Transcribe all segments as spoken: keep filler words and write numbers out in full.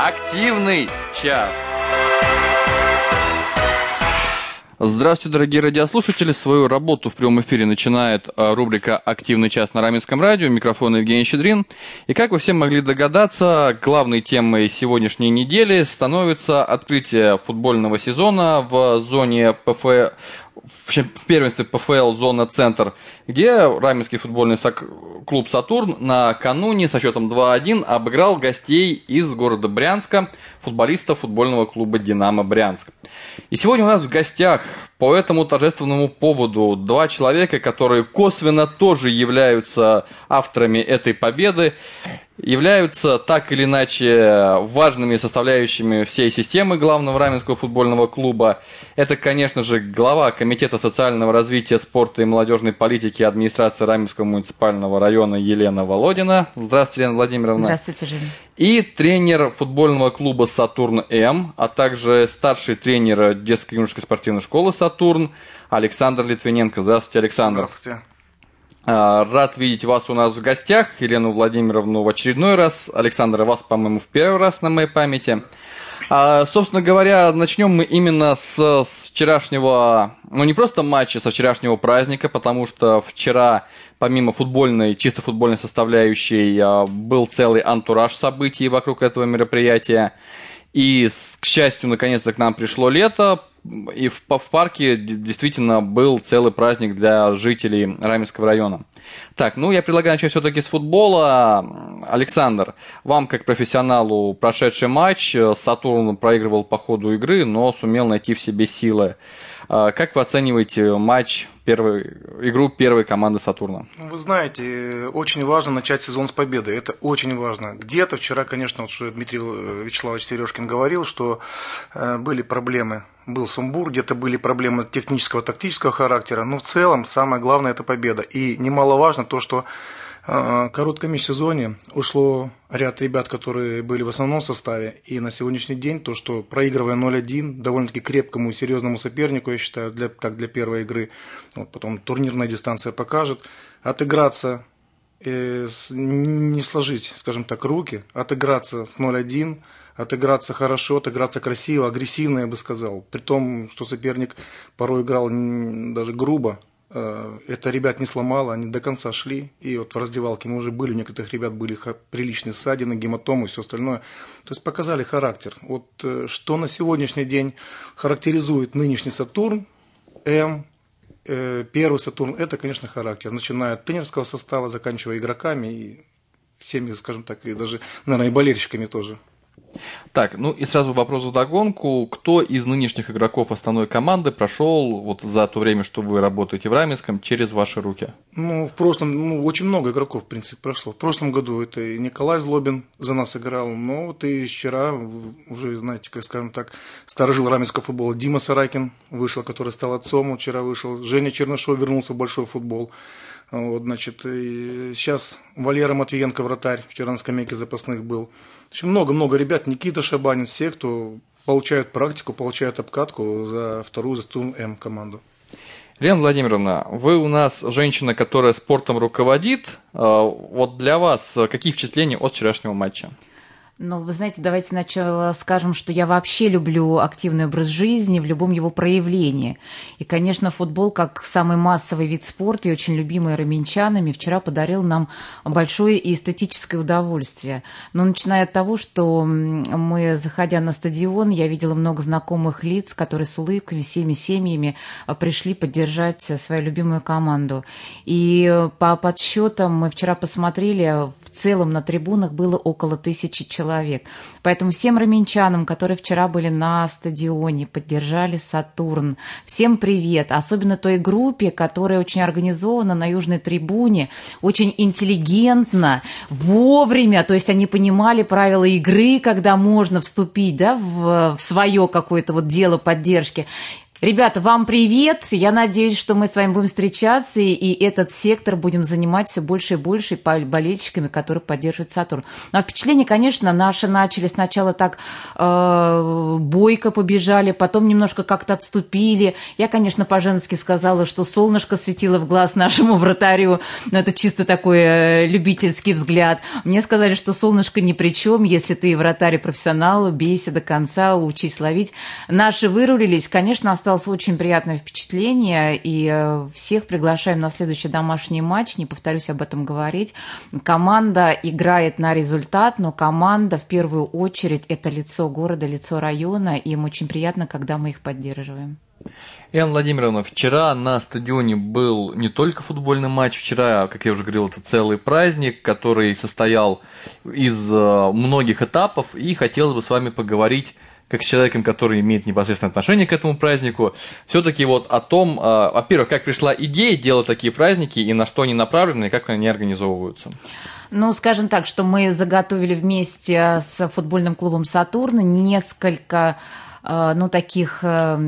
Активный час. Здравствуйте, дорогие радиослушатели. Свою работу в прямом эфире начинает рубрика «Активный час» на Раменском радио. Микрофон Евгений Щедрин. И как вы все могли догадаться, главной темой сегодняшней недели становится открытие футбольного сезона в зоне ПФЛ, в первенстве ПФЛ «Зона Центр», где Раменский футбольный клуб «Сатурн» накануне со счетом два-один обыграл гостей из города Брянска, футболистов футбольного клуба «Динамо Брянск». И сегодня у нас в гостях по этому торжественному поводу два человека, которые косвенно тоже являются авторами этой победы, являются так или иначе важными составляющими всей системы главного Раменского футбольного клуба. Это, конечно же, глава Комитета социального развития, спорта и молодежной политики администрации Раменского муниципального района Елена Володина. Здравствуйте, Елена Владимировна. Здравствуйте, Женя. И тренер футбольного клуба «Сатурн-М», а также старший тренер детско-юношеской спортивной школы «Сатурн» Александр Литвиненко. Здравствуйте, Александр. Здравствуйте. Рад видеть вас у нас в гостях, Елену Владимировну в очередной раз, Александра, вас, по-моему, в первый раз на моей памяти. А, собственно говоря, начнем мы именно с, с вчерашнего, ну не просто матча, со вчерашнего праздника, потому что вчера, помимо футбольной, чисто футбольной составляющей, был целый антураж событий вокруг этого мероприятия. И, к счастью, наконец-то к нам пришло лето, и в, в парке действительно был целый праздник для жителей Раменского района. Так, ну я предлагаю начать все-таки с футбола. Александр, вам как профессионалу прошедший матч, «Сатурн» проигрывал по ходу игры, но сумел найти в себе силы. Как вы оцениваете матч, первый, игру первой команды «Сатурна»? Вы знаете, очень важно начать сезон с победы. Это очень важно. Где-то вчера, конечно, вот что Дмитрий Вячеславович Сережкин говорил, что были проблемы. Был сумбур, где-то были проблемы технического, тактического характера. Но в целом самое главное – это победа. И немаловажно то, что в коротком межсезонье ушло ряд ребят, которые были в основном составе. И на сегодняшний день то, что проигрывая ноль-один довольно-таки крепкому и серьезному сопернику, я считаю, для, так для первой игры, вот потом турнирная дистанция покажет, отыграться, э, не сложить, скажем так, руки, отыграться с ноль-один, отыграться хорошо, отыграться красиво, агрессивно, я бы сказал. При том, что соперник порой играл даже грубо. Это ребят не сломало, они до конца шли. И вот в раздевалке мы уже были, у некоторых ребят были приличные ссадины, гематомы и все остальное. То есть показали характер. Вот что на сегодняшний день характеризует нынешний «Сатурн», М, первый «Сатурн», это, конечно, характер. Начиная от тренерского состава, заканчивая игроками и всеми, скажем так, и даже, наверное, и болельщиками тоже. Так, ну и сразу вопрос вдогонку. Кто из нынешних игроков основной команды прошел вот за то время, что вы работаете в Раменском, через ваши руки? Ну, в прошлом, ну, очень много игроков, в принципе, прошло. В прошлом году это и Николай Злобин за нас играл, но вот и вчера уже, знаете, как скажем так, старожил раменского футбола Дима Саракин вышел, который стал отцом, он вчера вышел. Женя Чернышов вернулся в большой футбол. Вот, значит, и сейчас Валера Матвиенко, вратарь, вчера на скамейке запасных был. В общем, много-много ребят, Никита Шабанин, все, кто получают практику, получают обкатку за вторую, за «Сатурн-М» команду. Елена Владимировна, вы у нас женщина, которая спортом руководит. Вот для вас какие впечатления от вчерашнего матча? Ну, вы знаете, давайте сначала скажем, что я вообще люблю активный образ жизни в любом его проявлении. И, конечно, футбол, как самый массовый вид спорта и очень любимый раменчанами, вчера подарил нам большое и эстетическое удовольствие. Но начиная от того, что мы, заходя на стадион, я видела много знакомых лиц, которые с улыбками, всеми семьями пришли поддержать свою любимую команду. И по подсчетам мы вчера посмотрели, в целом на трибунах было около тысячи человек. Человек. Поэтому всем раменчанам, которые вчера были на стадионе, поддержали «Сатурн», всем привет. Особенно той группе, которая очень организована на южной трибуне, очень интеллигентно, вовремя. То есть они понимали правила игры, когда можно вступить, да, в, в свое какое-то вот дело поддержки. Ребята, вам привет! Я надеюсь, что мы с вами будем встречаться, и этот сектор будем занимать все больше и больше болельщиками, которые поддерживают «Сатурн». Но впечатления, конечно, наши начали сначала так э, бойко побежали, потом немножко как-то отступили. Я, конечно, по-женски сказала, что солнышко светило в глаз нашему вратарю, но это чисто такой э, любительский взгляд. Мне сказали, что солнышко ни при чем, если ты вратарь и профессионал, бейся до конца, учись ловить. Наши вырулились, конечно, осталось Осталось очень приятное впечатление, и всех приглашаем на следующий домашний матч, не повторюсь об этом говорить. Команда играет на результат, но команда в первую очередь это лицо города, лицо района, и им очень приятно, когда мы их поддерживаем. Яна Владимировна, вчера на стадионе был не только футбольный матч, вчера, как я уже говорил, это целый праздник, который состоял из многих этапов, и хотелось бы с вами поговорить как с человеком, который имеет непосредственное отношение к этому празднику, все-таки вот о том, во-первых, как пришла идея делать такие праздники и на что они направлены, и как они организовываются. Ну, скажем так, что мы заготовили вместе с футбольным клубом «Сатурн» несколько ну, таких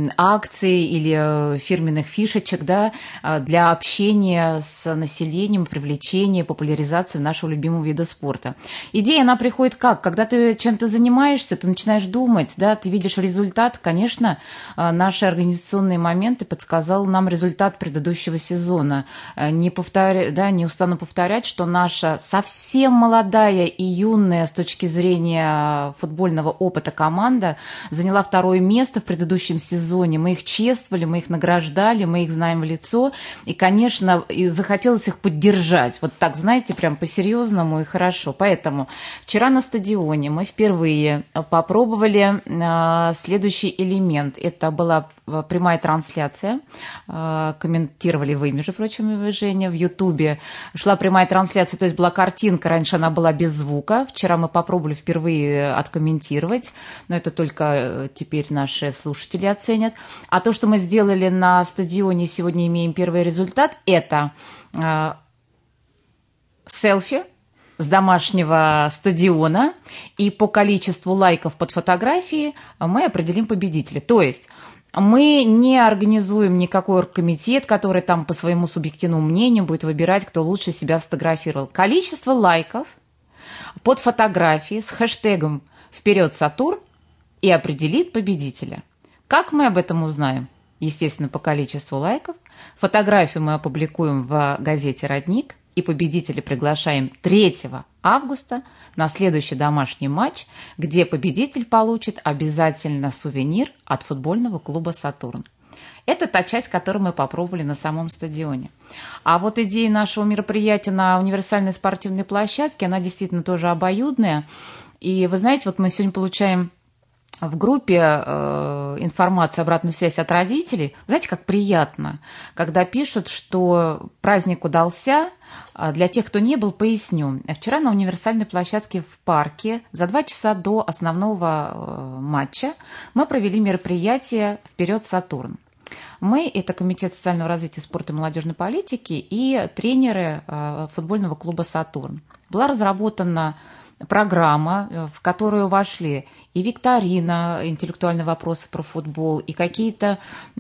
акций или фирменных фишечек, да, для общения с населением, привлечения, популяризации нашего любимого вида спорта. Идея, она приходит как? Когда ты чем-то занимаешься, ты начинаешь думать, да, ты видишь результат. Конечно, наши организационные моменты подсказал нам результат предыдущего сезона. Не повторя... да, не устану повторять, что наша совсем молодая и юная с точки зрения футбольного опыта команда заняла второе место в предыдущем сезоне. Мы их чествовали, мы их награждали, мы их знаем в лицо. И, конечно, и захотелось их поддержать. Вот так, знаете, прям по-серьезному и хорошо. Поэтому вчера на стадионе мы впервые попробовали следующий элемент. Это была прямая трансляция. Комментировали вы, между прочим, Женя, в Ютубе. Шла прямая трансляция, то есть была картинка. Раньше она была без звука. Вчера мы попробовали впервые откомментировать. Но это только теперь наши слушатели оценят. А то, что мы сделали на стадионе, сегодня имеем первый результат, это э, селфи с домашнего стадиона, и по количеству лайков под фотографии мы определим победителя. То есть мы не организуем никакой оргкомитет, который там по своему субъективному мнению будет выбирать, кто лучше себя сфотографировал. Количество лайков под фотографией с хэштегом «Вперед, Сатурн!» и определит победителя. Как мы об этом узнаем? Естественно, по количеству лайков. Фотографию мы опубликуем в газете «Родник», и победителя приглашаем третьего августа на следующий домашний матч, где победитель получит обязательно сувенир от футбольного клуба «Сатурн». Это та часть, которую мы попробовали на самом стадионе. А вот идея нашего мероприятия на универсальной спортивной площадке, она действительно тоже обоюдная. И вы знаете, вот мы сегодня получаем в группе э, информацию, обратную связь от родителей. Знаете, как приятно, когда пишут, что праздник удался. Для тех, кто не был, поясню. Вчера на универсальной площадке в парке за два часа до основного э, матча мы провели мероприятие «Вперед, Сатурн!». Мы – это Комитет социального развития, спорта и молодежной политики и тренеры э, футбольного клуба «Сатурн». Была разработана программа, в которую вошли и викторина, интеллектуальные вопросы про футбол, и какие-то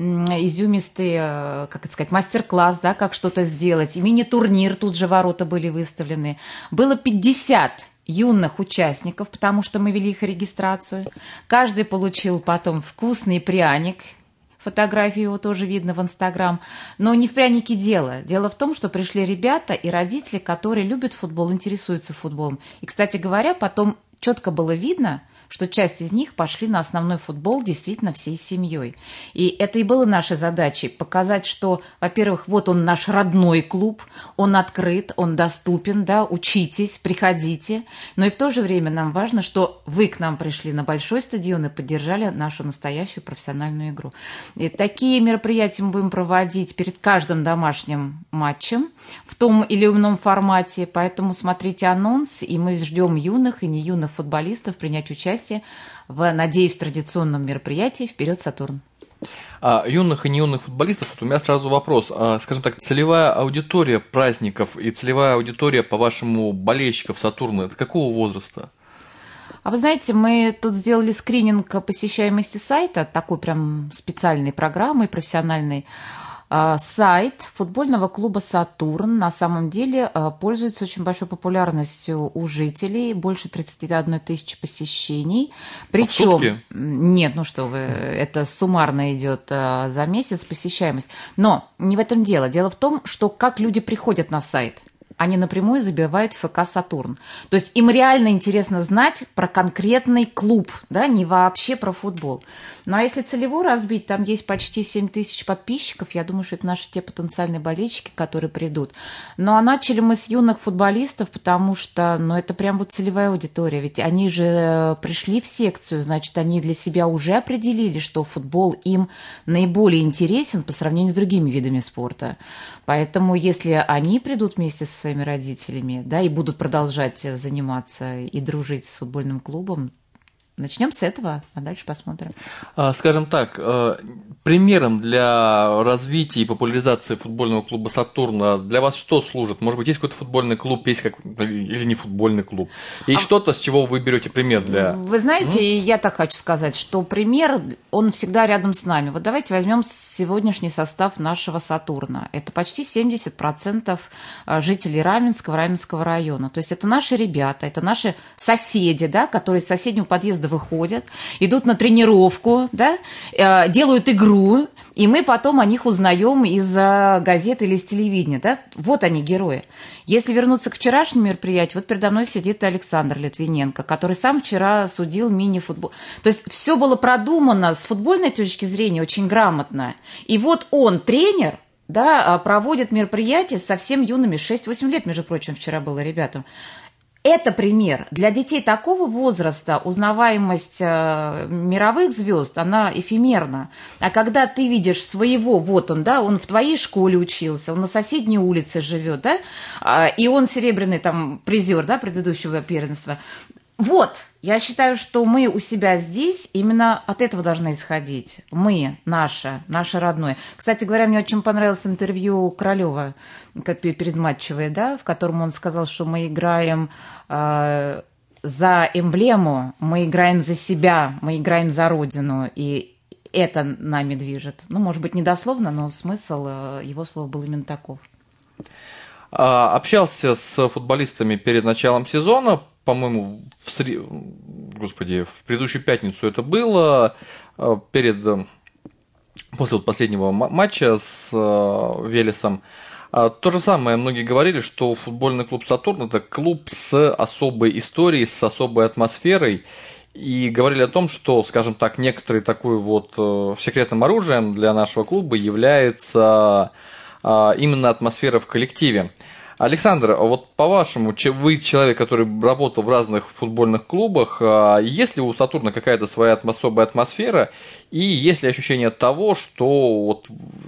изюмистые, как это сказать, мастер-класс, да, как что-то сделать, и мини-турнир, тут же ворота были выставлены. Было пятьдесят юных участников, потому что мы вели их регистрацию. Каждый получил потом вкусный пряник. Фотографии его тоже видно в Инстаграм. Но не в прянике дело. Дело в том, что пришли ребята и родители, которые любят футбол, интересуются футболом. И, кстати говоря, потом четко было видно, что часть из них пошли на основной футбол действительно всей семьей. И это и было нашей задачей – показать, что, во-первых, вот он наш родной клуб, он открыт, он доступен, да, учитесь, приходите. Но и в то же время нам важно, что вы к нам пришли на большой стадион и поддержали нашу настоящую профессиональную игру. И такие мероприятия мы будем проводить перед каждым домашним матчем в том или ином формате, поэтому смотрите анонс, и мы ждем юных и не юных футболистов принять участие в, надеюсь, традиционном мероприятии «Вперед, Сатурн!». А юных и не юных футболистов, вот у меня сразу вопрос. А, скажем так, целевая аудитория праздников и целевая аудитория, по-вашему, болельщиков «Сатурна» – это какого возраста? А вы знаете, мы тут сделали скрининг посещаемости сайта, такой прям специальной программой профессиональной. Сайт футбольного клуба «Сатурн» на самом деле пользуется очень большой популярностью у жителей, больше тридцать одна тысяча посещений. Причем, нет, ну что вы, это суммарно идет за месяц посещаемость. Но не в этом дело. Дело в том, что как люди приходят на сайт. Они напрямую забивают ФК «Сатурн». То есть им реально интересно знать про конкретный клуб, да, не вообще про футбол. Ну а если целевую разбить, там есть почти семь тысяч подписчиков. Я думаю, что это наши те потенциальные болельщики, которые придут. Ну а начали мы с юных футболистов, потому что, ну, это прям вот целевая аудитория. Ведь они же пришли в секцию, значит, они для себя уже определили, что футбол им наиболее интересен по сравнению с другими видами спорта. Поэтому если они придут вместе со своими родителями, да, и будут продолжать заниматься и дружить с футбольным клубом, начнем с этого, а дальше посмотрим. Скажем так, примером для развития и популяризации футбольного клуба «Сатурна» для вас что служит? Может быть, есть какой-то футбольный клуб, есть как или же не футбольный клуб? Есть а... что-то, с чего вы берете пример для... Вы знаете, mm? я так хочу сказать, что пример, он всегда рядом с нами. Вот давайте возьмем сегодняшний состав нашего «Сатурна». Это почти семьдесят процентов жителей Раменского, Раменского района. То есть это наши ребята, это наши соседи, да, которые с соседнего подъезда выходят, идут на тренировку, да, делают игру, и мы потом о них узнаем из газет или из телевидения. Да? Вот они, герои. Если вернуться к вчерашнему мероприятию, вот передо мной сидит Александр Литвиненко, который сам вчера судил мини-футбол. То есть все было продумано с футбольной точки зрения очень грамотно. И вот он, тренер, да, проводит мероприятие с совсем юными, шесть-восемь лет, между прочим, вчера было ребятам. Это пример. Для детей такого возраста узнаваемость э, мировых звезд, она эфемерна. А когда ты видишь своего, вот он, да, он в твоей школе учился, он на соседней улице живет, да, э, и он серебряный там призер, да, предыдущего первенства. Вот, я считаю, что мы у себя здесь именно от этого должны исходить. Мы, наше, наше родное. Кстати говоря, мне очень понравилось интервью Королева, как передматчевое, да, в котором он сказал, что мы играем э, за эмблему, мы играем за себя, мы играем за родину, и это нами движет. Ну, может быть, не дословно, но смысл его слов был именно таков. Общался с футболистами перед началом сезона. По-моему, в, сред... Господи, в предыдущую пятницу это было, перед... после вот последнего матча с Велесом. То же самое, многие говорили, что футбольный клуб «Сатурн» – это клуб с особой историей, с особой атмосферой. И говорили о том, что, скажем так, некоторый такой вот секретным оружием для нашего клуба является именно атмосфера в коллективе. Александр, вот по-вашему, вы человек, который работал в разных футбольных клубах, есть ли у «Сатурна» какая-то своя особая атмосфера, и есть ли ощущение того, что вот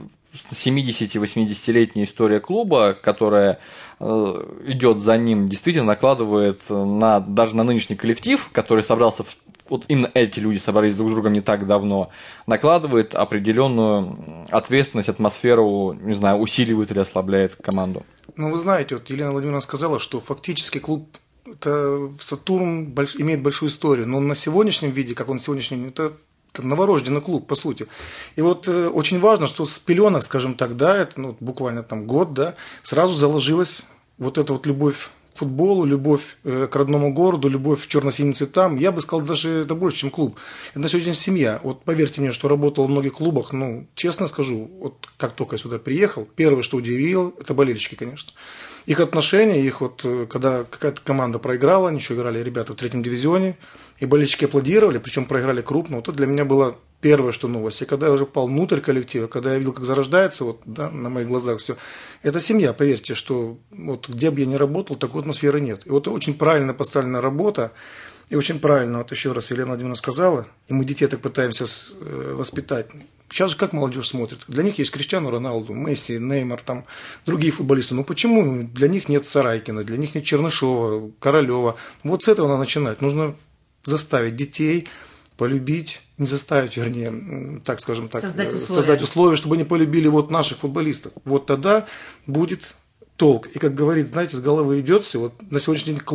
семидесяти-восьмидесятилетняя история клуба, которая идет за ним, действительно накладывает на, даже на нынешний коллектив, который собрался, в, вот именно эти люди собрались друг с другом не так давно, накладывает определенную ответственность, атмосферу, не знаю, усиливает или ослабляет команду? Ну, вы знаете, вот Елена Владимировна сказала, что фактически клуб это, «Сатурн» больш, имеет большую историю, но на сегодняшнем виде, как он сегодняшний, это, это новорожденный клуб, по сути. И вот э, очень важно, что с пеленок, скажем так, да, это ну, буквально там год, да, сразу заложилась вот эта вот любовь к футболу, любовь э, к родному городу, любовь к черно-синим цветам. Я бы сказал, даже это больше, чем клуб. Это на сегодня семья. Вот поверьте мне, что работал в многих клубах, ну, честно скажу, вот как только я сюда приехал, первое, что удивило, это болельщики, конечно. Их отношения, их вот, когда какая-то команда проиграла, они еще играли ребята в третьем дивизионе, и болельщики аплодировали, причем проиграли крупно. Вот это для меня было первое, что новость. И когда я уже попал внутрь коллектива, когда я видел, как зарождается, вот, да, на моих глазах все, это семья, поверьте, что вот где бы я ни работал, такой атмосферы нет. И вот очень правильно поставлена работа, и очень правильно, вот еще раз Елена Владимировна сказала, и мы детей так пытаемся воспитать. Сейчас же как молодежь смотрит? Для них есть Криштиану Роналду, Месси, Неймар, там, другие футболисты. Ну почему для них нет Сарайкина, для них нет Чернышова, Королева? Вот с этого надо начинать. Нужно заставить детей полюбить, не заставить, вернее, так скажем так, создать условия, создать условия, чтобы они полюбили вот наших футболистов. Вот тогда будет толк. И как говорит, знаете, с головы идет все, вот на сегодняшний день клуб.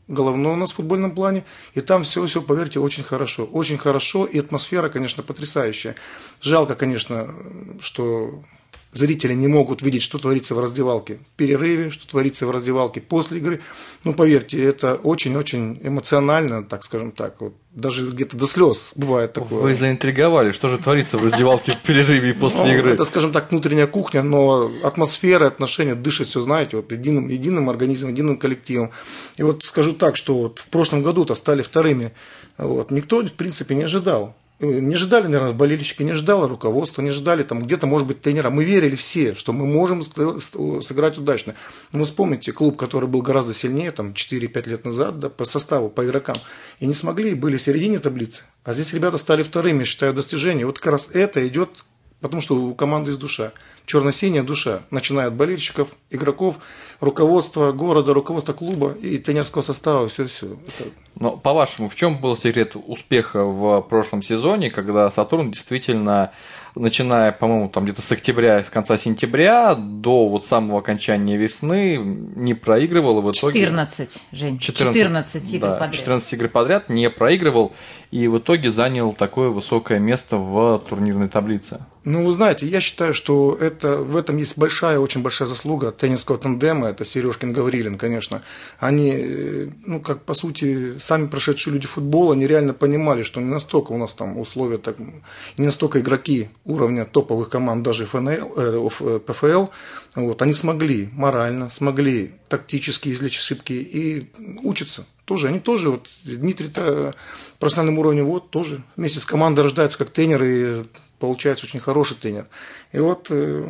головной у нас в футбольном плане, и там все-все, поверьте, очень хорошо. Очень хорошо, и атмосфера, конечно, потрясающая. Жалко, конечно, что зрители не могут видеть, что творится в раздевалке в перерыве, что творится в раздевалке после игры. Ну, поверьте, это очень-очень эмоционально, так скажем так, вот, даже где-то до слез бывает такое. Вы заинтриговали, что же творится в раздевалке в перерыве и после ну, игры? Это, скажем так, внутренняя кухня, но атмосфера, отношения, дышит все, знаете, вот единым, единым организмом, единым коллективом. И вот скажу так, что вот в прошлом году-то стали вторыми, вот, никто, в принципе, не ожидал. Не ждали, наверное, болельщики, не ждало руководство, не ждали там где-то, может быть, тренера. Мы верили все, что мы можем сыграть удачно. Но вспомните, клуб, который был гораздо сильнее, там, четыре-пять лет назад, да, по составу, по игрокам, и не смогли, были в середине таблицы. А здесь ребята стали вторыми, считаю, достижения. Вот как раз это идет, потому что у команды есть душа. Черно-синяя душа, начиная от болельщиков, игроков, руководства города, руководства клуба и тренерского состава, все-все. Это... Но, по-вашему, в чем был секрет успеха в прошлом сезоне, когда «Сатурн» действительно, начиная, по-моему, там где-то с октября, с конца сентября до вот самого окончания весны не проигрывал, и в итоге... четырнадцать, Жень, четырнадцать, четырнадцать игр да, подряд. четырнадцать игр подряд не проигрывал, и в итоге занял такое высокое место в турнирной таблице. Ну, вы знаете, я считаю, что это, в этом есть большая, очень большая заслуга тренерского тандема, это Сережкин, Гаврилин, конечно. Они, ну, как по сути, сами прошедшие люди футбола, они реально понимали, что не настолько у нас там условия, так, не настолько игроки уровня топовых команд, даже эф эн эл, э, пэ эф эл, вот, они смогли морально, смогли тактически извлечь ошибки и учатся. Тоже, они тоже, вот Дмитрий-то в профессиональном уровне, вот тоже вместе с командой рождается как тренер и получается очень хороший тренер. И вот,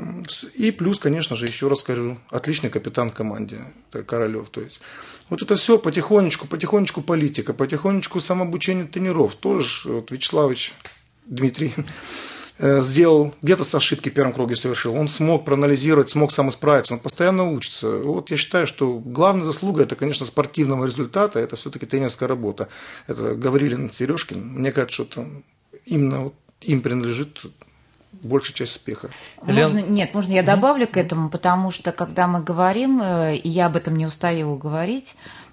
и плюс, конечно же, еще раз скажу, отличный капитан в команде, это Королев. То есть, вот это все потихонечку, потихонечку политика, потихонечку самообучение тренеров. Тоже вот Вячеславович Дмитрий сделал, где-то с ошибки в первом круге совершил, он смог проанализировать, смог сам исправиться, он постоянно учится. Вот я считаю, что главная заслуга, это, конечно, спортивного результата, это все-таки тренерская работа. Это Гаврилин, Сережкин. Мне кажется, что именно вот им принадлежит большая часть успеха. Можно, нет, можно я добавлю к этому, потому что, когда мы говорим, и я об этом не устаю говорить,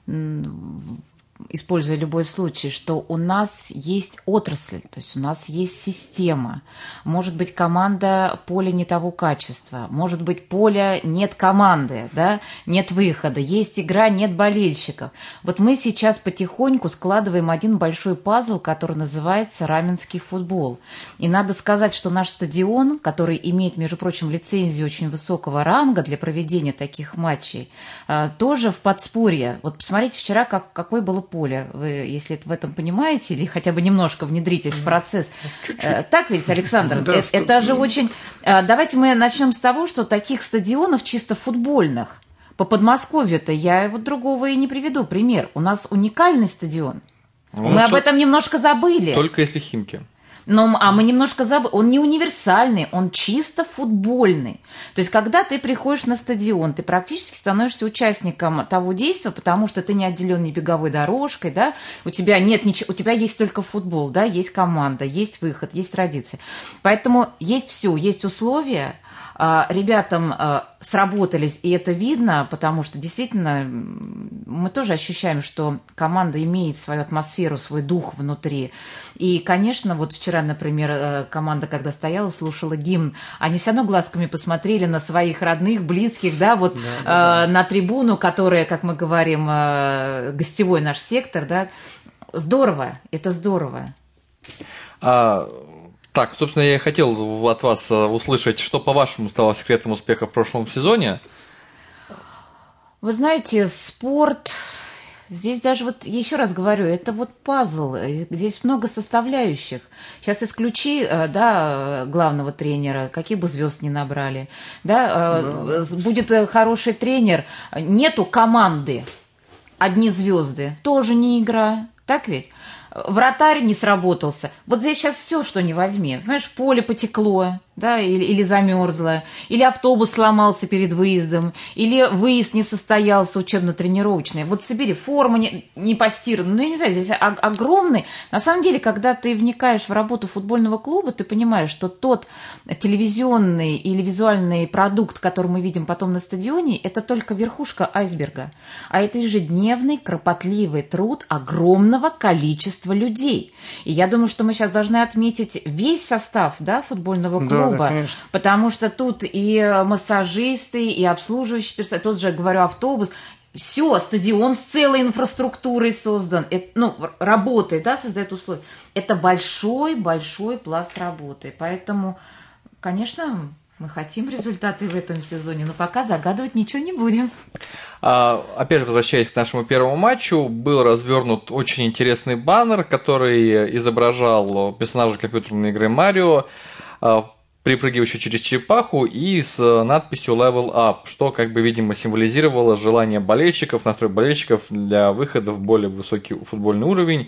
используя любой случай, что у нас есть отрасль, то есть у нас есть система. Может быть, команда поля не того качества, может быть, поля нет команды, да, нет выхода, есть игра, нет болельщиков. Вот мы сейчас потихоньку складываем один большой пазл, который называется раменский футбол. И надо сказать, что наш стадион, который имеет, между прочим, лицензию очень высокого ранга для проведения таких матчей, тоже в подспорье. Вот посмотрите вчера, как, какое было поле. Вы, если в этом понимаете, или хотя бы немножко внедритесь в процесс. Чуть-чуть. Так ведь, Александр? Да, это, это же очень... Давайте мы начнем с того, что таких стадионов чисто футбольных по Подмосковью-то я вот другого и не приведу. Пример. У нас уникальный стадион. Ну, мы об этом немножко забыли. Только если Химки. Но, а мы немножко забыли. Он не универсальный, он чисто футбольный. То есть, когда ты приходишь на стадион, ты практически становишься участником того действия, потому что ты не отделен ни беговой дорожкой, да, у тебя нет ничего, у тебя есть только футбол, да, есть команда, есть выход, есть традиции. Поэтому есть все, есть условия. Ребятам сработались, и это видно, потому что действительно мы тоже ощущаем, что команда имеет свою атмосферу, свой дух внутри. И, конечно, вот вчера, например, команда, когда стояла, слушала гимн, они все равно глазками посмотрели на своих родных, близких, да, вот да, да, да. на трибуну, которая, как мы говорим, гостевой наш сектор, да. Здорово, это здорово. А... Так, собственно, я хотел от вас услышать, что, по-вашему, стало секретом успеха в прошлом сезоне? Вы знаете, спорт, здесь даже вот, еще раз говорю, это вот пазл, здесь много составляющих. Сейчас исключи, да, главного тренера, каких бы звезд ни набрали, да, да. Будет хороший тренер, нету команды, одни звезды, тоже не игра, так ведь? Вратарь не сработался. Вот здесь сейчас все, что не возьми. Понимаешь, поле потекло. да, или, или замерзла, или автобус сломался перед выездом, или выезд не состоялся учебно-тренировочный. Вот собери, форма не, не постирана, ну, я не знаю, здесь огромный. На самом деле, когда ты вникаешь в работу футбольного клуба, ты понимаешь, что тот телевизионный или визуальный продукт, который мы видим потом на стадионе, это только верхушка айсберга. А это ежедневный, кропотливый труд огромного количества людей. И я думаю, что мы сейчас должны отметить весь состав, да, футбольного клуба. Да, да, потому что тут и массажисты, и обслуживающий персонал, тот же, говорю, автобус, все, стадион с целой инфраструктурой создан, это, ну, работает, да, создает условия. Это большой-большой пласт работы, поэтому, конечно, мы хотим результаты в этом сезоне, но пока загадывать ничего не будем. А, опять же, возвращаясь к нашему первому матчу, был развернут очень интересный баннер, который изображал персонажа компьютерной игры Марио, припрыгивающую через черепаху и с надписью «Level Up», что, как бы, видимо, символизировало желание болельщиков, настрой болельщиков для выхода в более высокий футбольный уровень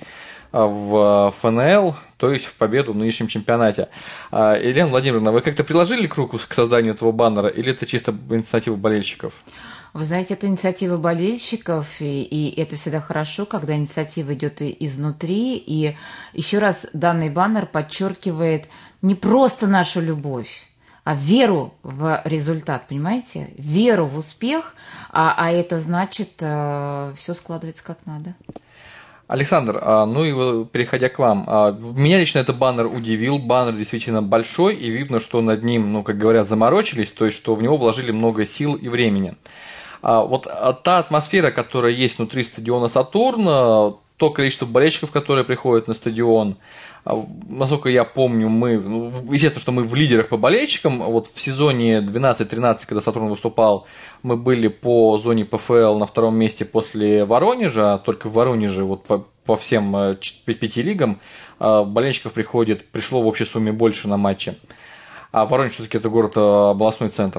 в эф эн эл, то есть в победу в нынешнем чемпионате. Елена Владимировна, вы как-то приложили к руку к созданию этого баннера, или это чисто инициатива болельщиков? Вы знаете, это инициатива болельщиков, и, и это всегда хорошо, когда инициатива идет изнутри. И еще раз, данный баннер подчеркивает не просто нашу любовь, а веру в результат, понимаете? Веру в успех, а, а это значит, э, все складывается как надо. Александр, ну и переходя к вам, меня лично этот баннер удивил, баннер действительно большой, и видно, что над ним, ну, как говорят, заморочились, то есть, что в него вложили много сил и времени. Вот та атмосфера, которая есть внутри стадиона «Сатурн», то количество болельщиков, которые приходят на стадион, насколько я помню, мы, ну, естественно, что мы в лидерах по болельщикам, вот в сезоне двенадцать-тринадцать, когда «Сатурн» выступал, мы были по зоне пэ эф эл на втором месте после Воронежа, только в Воронеже вот по, по всем пяти лигам болельщиков приходит, пришло в общей сумме больше на матче, а Воронеж все-таки это город, областной центр.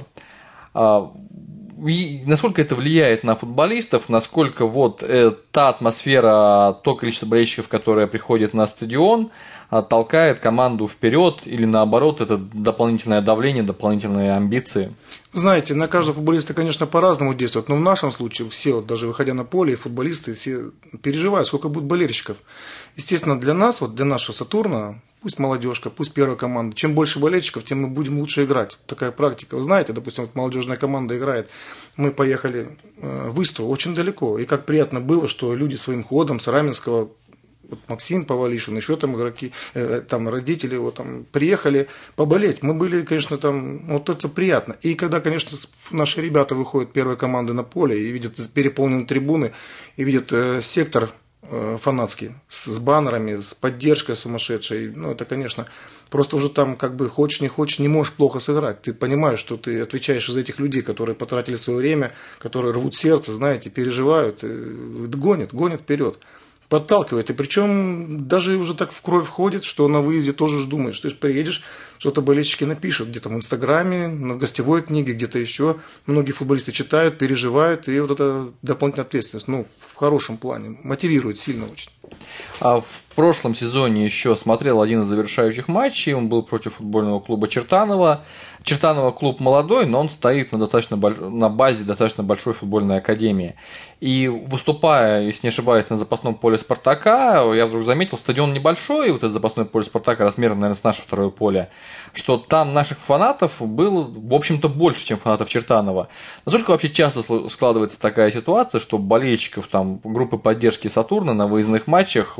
И насколько это влияет на футболистов, насколько вот э, та атмосфера, то количество болельщиков, которые приходят на стадион, э, толкает команду вперед, или наоборот, это дополнительное давление, дополнительные амбиции? Знаете, на каждого футболиста, конечно, по-разному действует, но в нашем случае все, вот, даже выходя на поле, футболисты все переживают, сколько будет болельщиков. Естественно, для нас, вот для нашего «Сатурна», пусть молодежка, пусть первая команда. Чем больше болельщиков, тем мы будем лучше играть. Такая практика. Вы знаете, допустим, вот молодежная команда играет. Мы поехали в Истру очень далеко. И как приятно было, что люди своим ходом с Раменского, вот Максим Павалишин, еще там игроки, там родители его там приехали поболеть. Мы были, конечно, там, вот это приятно. И когда, конечно, наши ребята выходят первой команды на поле и видят переполненные трибуны, и видят э, сектор фанатский, с баннерами, с поддержкой сумасшедшей. Ну, это, конечно, просто уже там, как бы, хочешь не хочешь, не можешь плохо сыграть. Ты понимаешь, что ты отвечаешь за этих людей, которые потратили свое время, которые рвут сердце, знаете, переживают, гонят, гонят вперед. Подталкивает. И причем даже уже так в кровь входит, что на выезде тоже ж думаешь, ты же приедешь, что-то болельщики напишут где-то в Инстаграме, на гостевой книге, где-то еще. Многие футболисты читают, переживают, и вот это дополнительная ответственность, ну, в хорошем плане, мотивирует сильно очень. А в прошлом сезоне еще смотрел один из завершающих матчей, он был против футбольного клуба Чертанова. Чертанова клуб молодой, но он стоит на, достаточно, на базе достаточно большой футбольной академии. И выступая, если не ошибаюсь, на запасном поле «Спартака», я вдруг заметил, стадион небольшой, вот это запасное поле «Спартака» размером, наверное, с наше второе поле, что там наших фанатов было, в общем-то, больше, чем фанатов Чертанова. Насколько вообще часто складывается такая ситуация, что болельщиков там, группы поддержки «Сатурна» на выездных матчах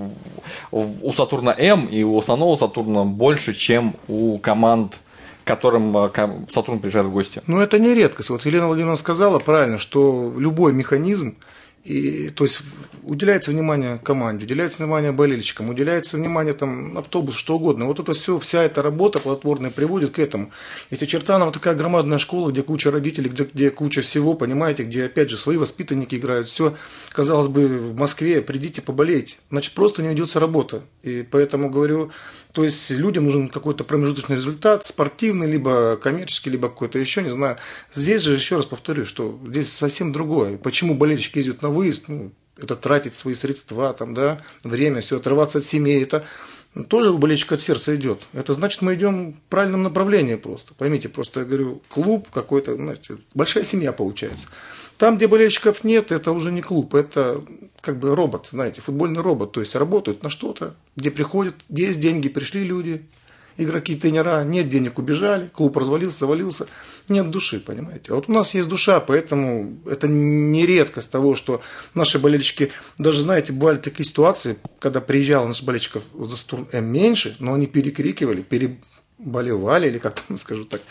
у «Сатурна М» и у основного «Сатурна» больше, чем у команд, к которым «Сатурн» приезжает в гости? Ну, это не редкость. Вот Елена Владимировна сказала правильно, что любой механизм, и, то есть уделяется внимание команде, уделяется внимание болельщикам, уделяется внимание там, автобусу, что угодно. Вот это все, вся эта работа плодотворная приводит к этому. Если Чертаново такая громадная школа, где куча родителей, где, где куча всего, понимаете, где опять же свои воспитанники играют, все, казалось бы, в Москве, придите поболейте. Значит, просто не ведется работа. И поэтому говорю, то есть людям нужен какой-то промежуточный результат, спортивный, либо коммерческий, либо какой-то еще, не знаю. Здесь же, еще раз повторю, что здесь совсем другое. Почему болельщики ездят на выезд? Ну, это тратить свои средства, там, да, время, все, отрываться от семьи, это тоже у болельщика от сердца идет. Это значит, мы идем в правильном направлении просто. Поймите, просто я говорю, клуб какой-то, знаете, большая семья получается. Там, где болельщиков нет, это уже не клуб, это как бы робот, знаете, футбольный робот. То есть работают на что-то, где приходят, где есть деньги, пришли люди, игроки, тренера, нет денег, убежали, клуб развалился, завалился, нет души, понимаете. А вот у нас есть душа, поэтому это не редкость того, что наши болельщики, даже, знаете, бывали такие ситуации, когда приезжало наших болельщиков за Сатурн М меньше, но они перекрикивали, переболевали, или как там скажу так,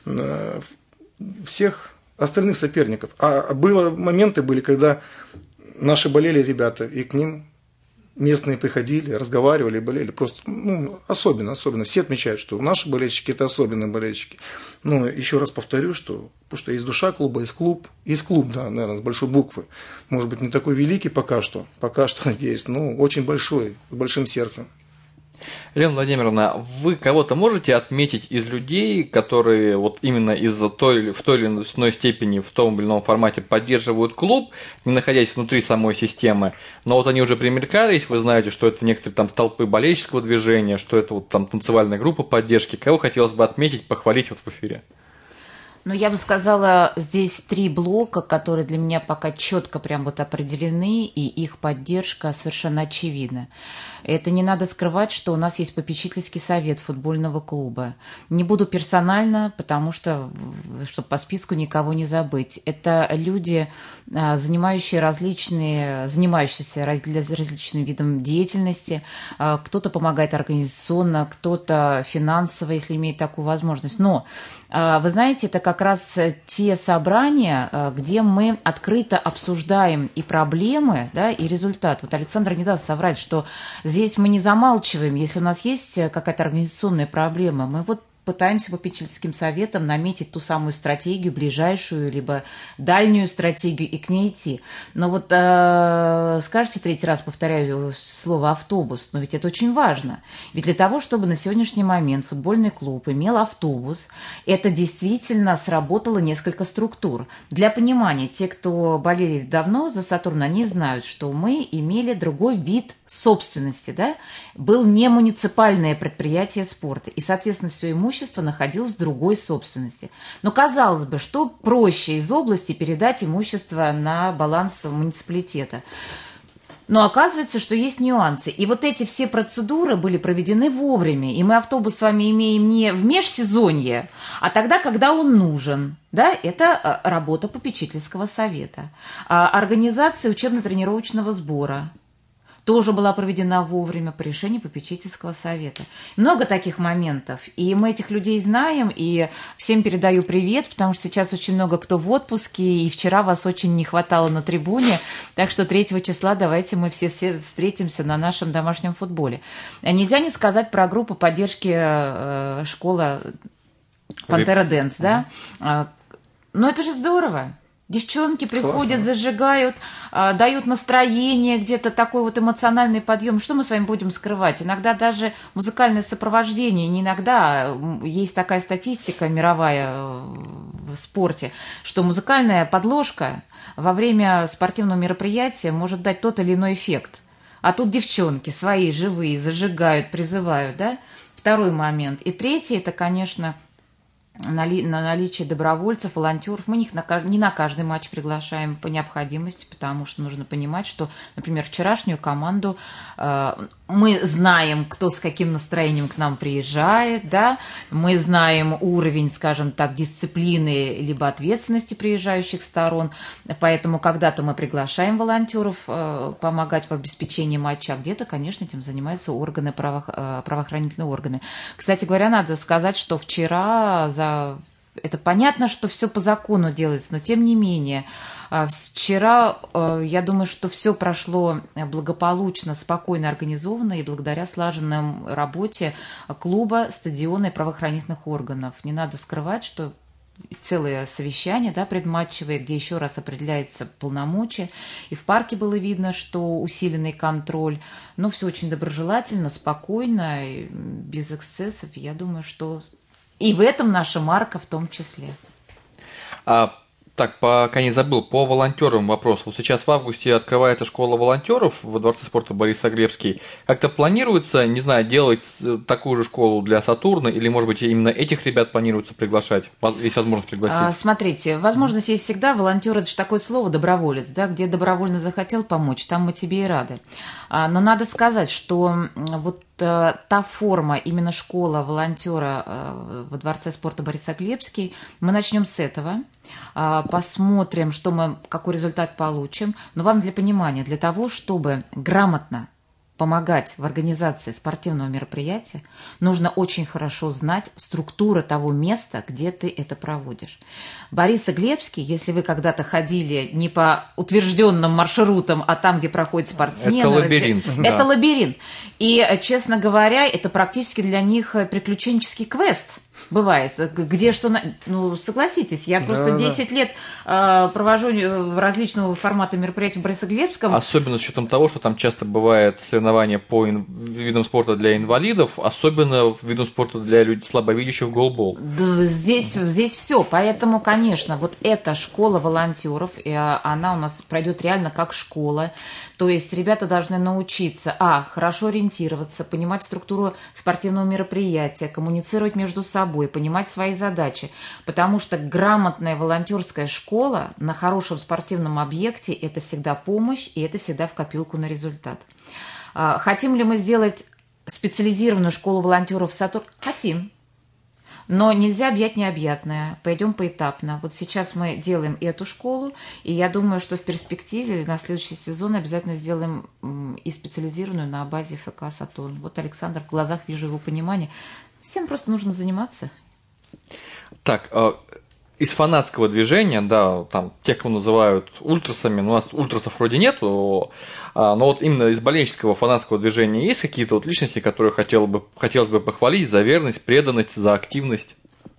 всех остальных соперников. А было, моменты были, когда наши болели ребята, и к ним местные приходили, разговаривали, болели. Просто, ну, особенно, особенно. Все отмечают, что наши болельщики – это особенные болельщики. Но еще раз повторю, что, потому что есть душа клуба, есть клуб. Есть клуб, да, наверное, с большой буквы. Может быть, не такой великий пока что, пока что, надеюсь, но очень большой, с большим сердцем. Елена Владимировна, вы кого-то можете отметить из людей, которые вот именно из-за той, в той или иной степени, в том или ином формате поддерживают клуб, не находясь внутри самой системы, но вот они уже примелькались, вы знаете, что это некоторые там столпы болельческого движения, что это вот там танцевальная группа поддержки. Кого хотелось бы отметить, похвалить вот в эфире? Ну, я бы сказала, здесь три блока, которые для меня пока четко прям вот определены, и их поддержка совершенно очевидна. Это не надо скрывать, что у нас есть попечительский совет футбольного клуба. Не буду персонально, потому что, чтобы по списку никого не забыть. Это люди, занимающие различные, занимающиеся различным видом деятельности. Кто-то помогает организационно, кто-то финансово, если имеет такую возможность. Но, вы знаете, это как раз те собрания, где мы открыто обсуждаем и проблемы, да, и результат. Вот Александр не даст соврать, что здесь мы не замалчиваем, если у нас есть какая-то организационная проблема, мы вот пытаемся попечительским советом наметить ту самую стратегию, ближайшую, либо дальнюю стратегию, и к ней идти. Но вот э, скажете третий раз, повторяю слово «автобус», но ведь это очень важно. Ведь для того, чтобы на сегодняшний момент футбольный клуб имел автобус, это действительно сработало несколько структур. Для понимания, те, кто болели давно за «Сатурн», они знают, что мы имели другой вид собственности, да? Был не муниципальное предприятие спорта, и, соответственно, все имущество находилось в другой собственности. Но, казалось бы, что проще из области передать имущество на баланс муниципалитета? Но оказывается, что есть нюансы. И вот эти все процедуры были проведены вовремя. И мы автобус с вами имеем не в межсезонье, а тогда, когда он нужен. Да, это работа попечительского совета. Организация учебно-тренировочного сбора тоже была проведена вовремя по решению попечительского совета. Много таких моментов, и мы этих людей знаем, и всем передаю привет, потому что сейчас очень много кто в отпуске, и вчера вас очень не хватало на трибуне, так что третьего числа давайте мы все-все встретимся на нашем домашнем футболе. Нельзя не сказать про группу поддержки э, школа «Пантера Дэнс», да? Но это же здорово. Девчонки приходят, классно, зажигают, а, дают настроение, где-то такой вот эмоциональный подъем. Что мы с вами будем скрывать? Иногда даже музыкальное сопровождение, не иногда, есть такая статистика мировая в спорте, что музыкальная подложка во время спортивного мероприятия может дать тот или иной эффект. А тут девчонки свои, живые, зажигают, призывают, да? Второй момент. И третий, это, конечно, на наличие добровольцев, волонтеров. Мы их не на каждый матч приглашаем по необходимости, потому что нужно понимать, что, например, вчерашнюю команду э, мы знаем, кто с каким настроением к нам приезжает, да, мы знаем уровень, скажем так, дисциплины либо ответственности приезжающих сторон, поэтому когда-то мы приглашаем волонтеров э, помогать в обеспечении матча, а где-то, конечно, этим занимаются органы, право, э, правоохранительные органы. Кстати говоря, надо сказать, что вчера за это понятно, что все по закону делается, но тем не менее, вчера, я думаю, что все прошло благополучно, спокойно организовано и благодаря слаженной работе клуба, стадиона и правоохранительных органов. Не надо скрывать, что целое совещание, да, предматчевое, где еще раз определяются полномочия. И в парке было видно, что усиленный контроль. Но все очень доброжелательно, спокойно, без эксцессов. Я думаю, что и в этом наша марка в том числе. А Так, пока не забыл, по волонтерам вопрос. Вот сейчас в августе открывается школа волонтеров во Дворце спорта Борисоглебский. Как-то планируется, не знаю, делать такую же школу для Сатурна, или, может быть, именно этих ребят планируется приглашать? Есть возможность пригласить? А, смотрите, возможность есть всегда. Волонтер – это же такое слово доброволец, да, где добровольно захотел помочь, там мы тебе и рады. А, но надо сказать, что вот та форма, именно школа волонтера во Дворце спорта Борисоглебский, мы начнем с этого, посмотрим, что мы, какой результат получим. Но вам для понимания, для того, чтобы грамотно помогать в организации спортивного мероприятия, нужно очень хорошо знать структуру того места, где ты это проводишь. Борисоглебский, если вы когда-то ходили не по утвержденным маршрутам, а там, где проходят спортсмены... Это лабиринт. Раздел... Да. Это лабиринт. И, честно говоря, это практически для них приключенческий квест. Бывает, где что... Ну, согласитесь, я просто да, десять да. лет э, провожу различного формата мероприятий в Борисоглебском. Особенно с учетом того, что там часто бывает соревнования по ин... видам спорта для инвалидов, особенно видам спорта для людей слабовидящих голбол. Да, здесь, здесь все. Поэтому, конечно, вот эта школа волонтеров, она у нас пройдет реально как школа. То есть ребята должны научиться, а, хорошо ориентироваться, понимать структуру спортивного мероприятия, коммуницировать между собой, понимать свои задачи. Потому что грамотная волонтерская школа на хорошем спортивном объекте – это всегда помощь, и это всегда в копилку на результат. Хотим ли мы сделать специализированную школу волонтеров в Сатурн? Хотим. Но нельзя объять необъятное. Пойдем поэтапно. Вот сейчас мы делаем эту школу, и я думаю, что в перспективе на следующий сезон обязательно сделаем и специализированную на базе ФК «Сатурн». Вот, Александр, в глазах вижу его понимание. Всем просто нужно заниматься. Так, из фанатского движения, да, там тех, кого называют ультрасами, но у нас ультрасов вроде нету, но вот именно из болельческого фанатского движения есть какие-то вот личности, которые хотелось бы, хотелось бы похвалить за верность, преданность, за активность?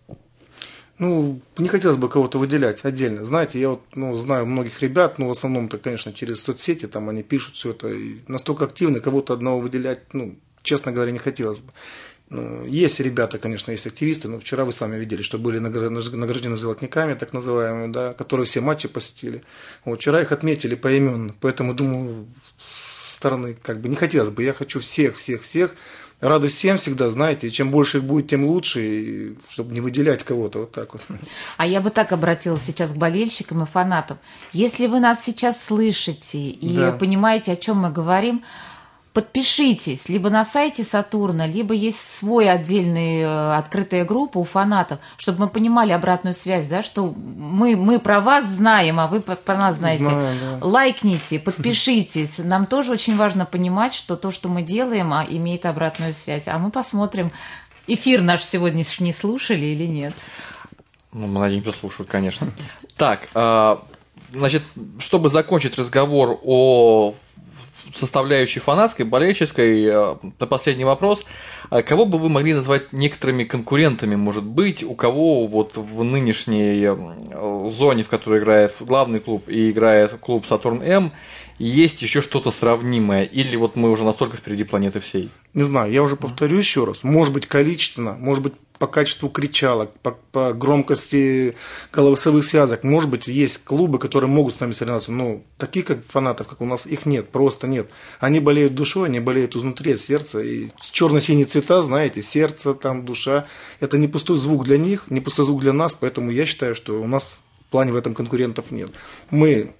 Ну, не хотелось бы кого-то выделять отдельно. Знаете, я вот ну, знаю многих ребят, ну, в основном-то, конечно, через соцсети, там они пишут все это, и настолько активно, кого-то одного выделять, ну, честно говоря, не хотелось бы. Есть ребята, конечно, есть активисты, но вчера вы сами видели, что были награждены золотниками, так называемыми, да, которые все матчи посетили. Вот, вчера их отметили поименно, поэтому, думаю, со стороны как бы не хотелось бы. Я хочу всех, всех, всех. Рады всем всегда, знаете, и чем больше их будет, тем лучше, чтобы не выделять кого-то, вот так вот. А я бы так обратилась сейчас к болельщикам и фанатам. Если вы нас сейчас слышите и да. понимаете, о чем мы говорим, подпишитесь либо на сайте Сатурна, либо есть свой отдельный э, открытая группа у фанатов, чтобы мы понимали обратную связь, да, что мы, мы про вас знаем, а вы про, про нас знаете. Знаю, да. Лайкните, подпишитесь. Нам тоже очень важно понимать, что то, что мы делаем, имеет обратную связь. А мы посмотрим, эфир наш сегодняшний слушали или нет. Ну, мы надеемся, слушают, конечно. Так, значит, чтобы закончить разговор о составляющей фанатской, болельческой, на последний вопрос. Кого бы вы могли назвать некоторыми конкурентами, может быть, у кого вот в нынешней зоне, в которой играет главный клуб и играет клуб Сатурн-М, есть еще что-то сравнимое? Или вот мы уже настолько впереди планеты всей? Не знаю, я уже повторю еще раз. Может быть, количественно, может быть, по качеству кричалок, по, по громкости голосовых связок. Может быть, есть клубы, которые могут с нами соревноваться, но таких как фанатов, как у нас, их нет, просто нет. Они болеют душой, они болеют изнутри, от сердца. И черно-синие цвета, знаете, сердце, там, душа. Это не пустой звук для них, не пустой звук для нас, поэтому я считаю, что у нас в плане в этом конкурентов нет. Мы,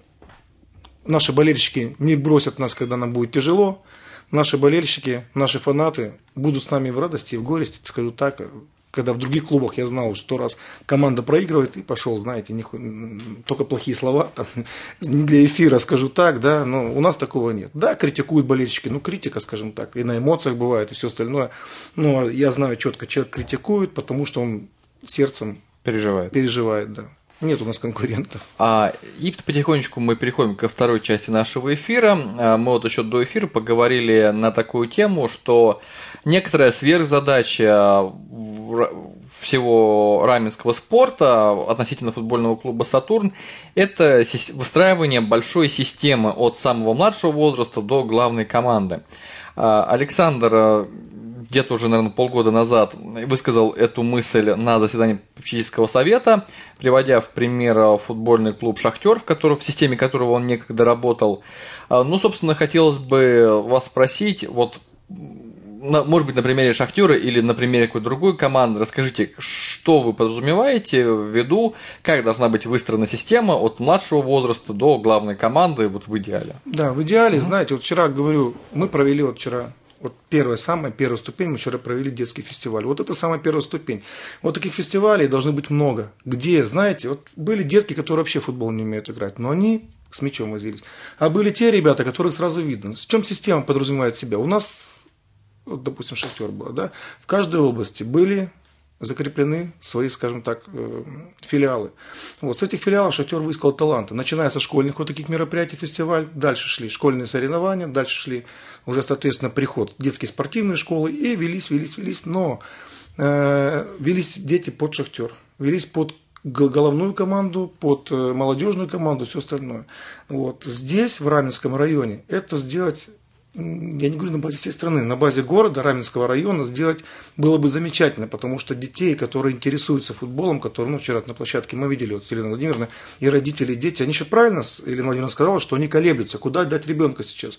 наши болельщики не бросят нас, когда нам будет тяжело. Наши болельщики, наши фанаты будут с нами в радости и в горести, скажу так. Когда в других клубах я знал, что раз команда проигрывает, и пошел, знаете, не, только плохие слова, там, не для эфира, скажу так, да, но у нас такого нет. Да, критикуют болельщики, ну, критика, скажем так, и на эмоциях бывает, и все остальное. Но я знаю четко, человек критикует, потому что он сердцем переживает. переживает, да. Нет у нас конкурентов. А, и потихонечку мы переходим ко второй части нашего эфира. Мы вот еще до эфира поговорили на такую тему, что некоторая сверхзадача всего раменского спорта относительно футбольного клуба «Сатурн» – это выстраивание большой системы от самого младшего возраста до главной команды. Александр, где-то уже, наверное, полгода назад высказал эту мысль на заседании попечительского совета, приводя в пример футбольный клуб «Шахтер», в, котором, в системе которого он некогда работал. Ну, собственно, хотелось бы вас спросить, вот, может быть, на примере «Шахтера» или на примере какой-то другой команды, расскажите, что вы подразумеваете в виду, как должна быть выстроена система от младшего возраста до главной команды вот в идеале? Да, в идеале, Mm-hmm. знаете, вот вчера, говорю, мы провели вот вчера, вот первая, самая первая ступень, мы вчера провели детский фестиваль. Вот это самая первая ступень. Вот таких фестивалей должно быть много. Где, знаете, вот были детки, которые вообще в футбол не умеют играть, но они с мячом возились. А были те ребята, которых сразу видно. В чем система подразумевает себя? У нас... Вот, допустим, «Шахтер» был, да, в каждой области были закреплены свои, скажем так, филиалы. Вот, с этих филиалов «Шахтер» выискал таланты. Начиная со школьных вот таких мероприятий, фестиваль, дальше шли школьные соревнования, дальше шли уже, соответственно, приход детские спортивные школы, и велись, велись, велись, но э, велись дети под «Шахтер», велись под головную команду, под молодежную команду, все остальное. Вот. Здесь, в Раменском районе, это сделать... Я не говорю на базе всей страны, на базе города, Раменского района сделать было бы замечательно, потому что детей, которые интересуются футболом, которые, ну, вчера на площадке мы видели, вот Елена Владимировна, и родители, и дети, они еще правильно, Елена Владимировна сказала, что они колеблются, куда дать ребенка сейчас.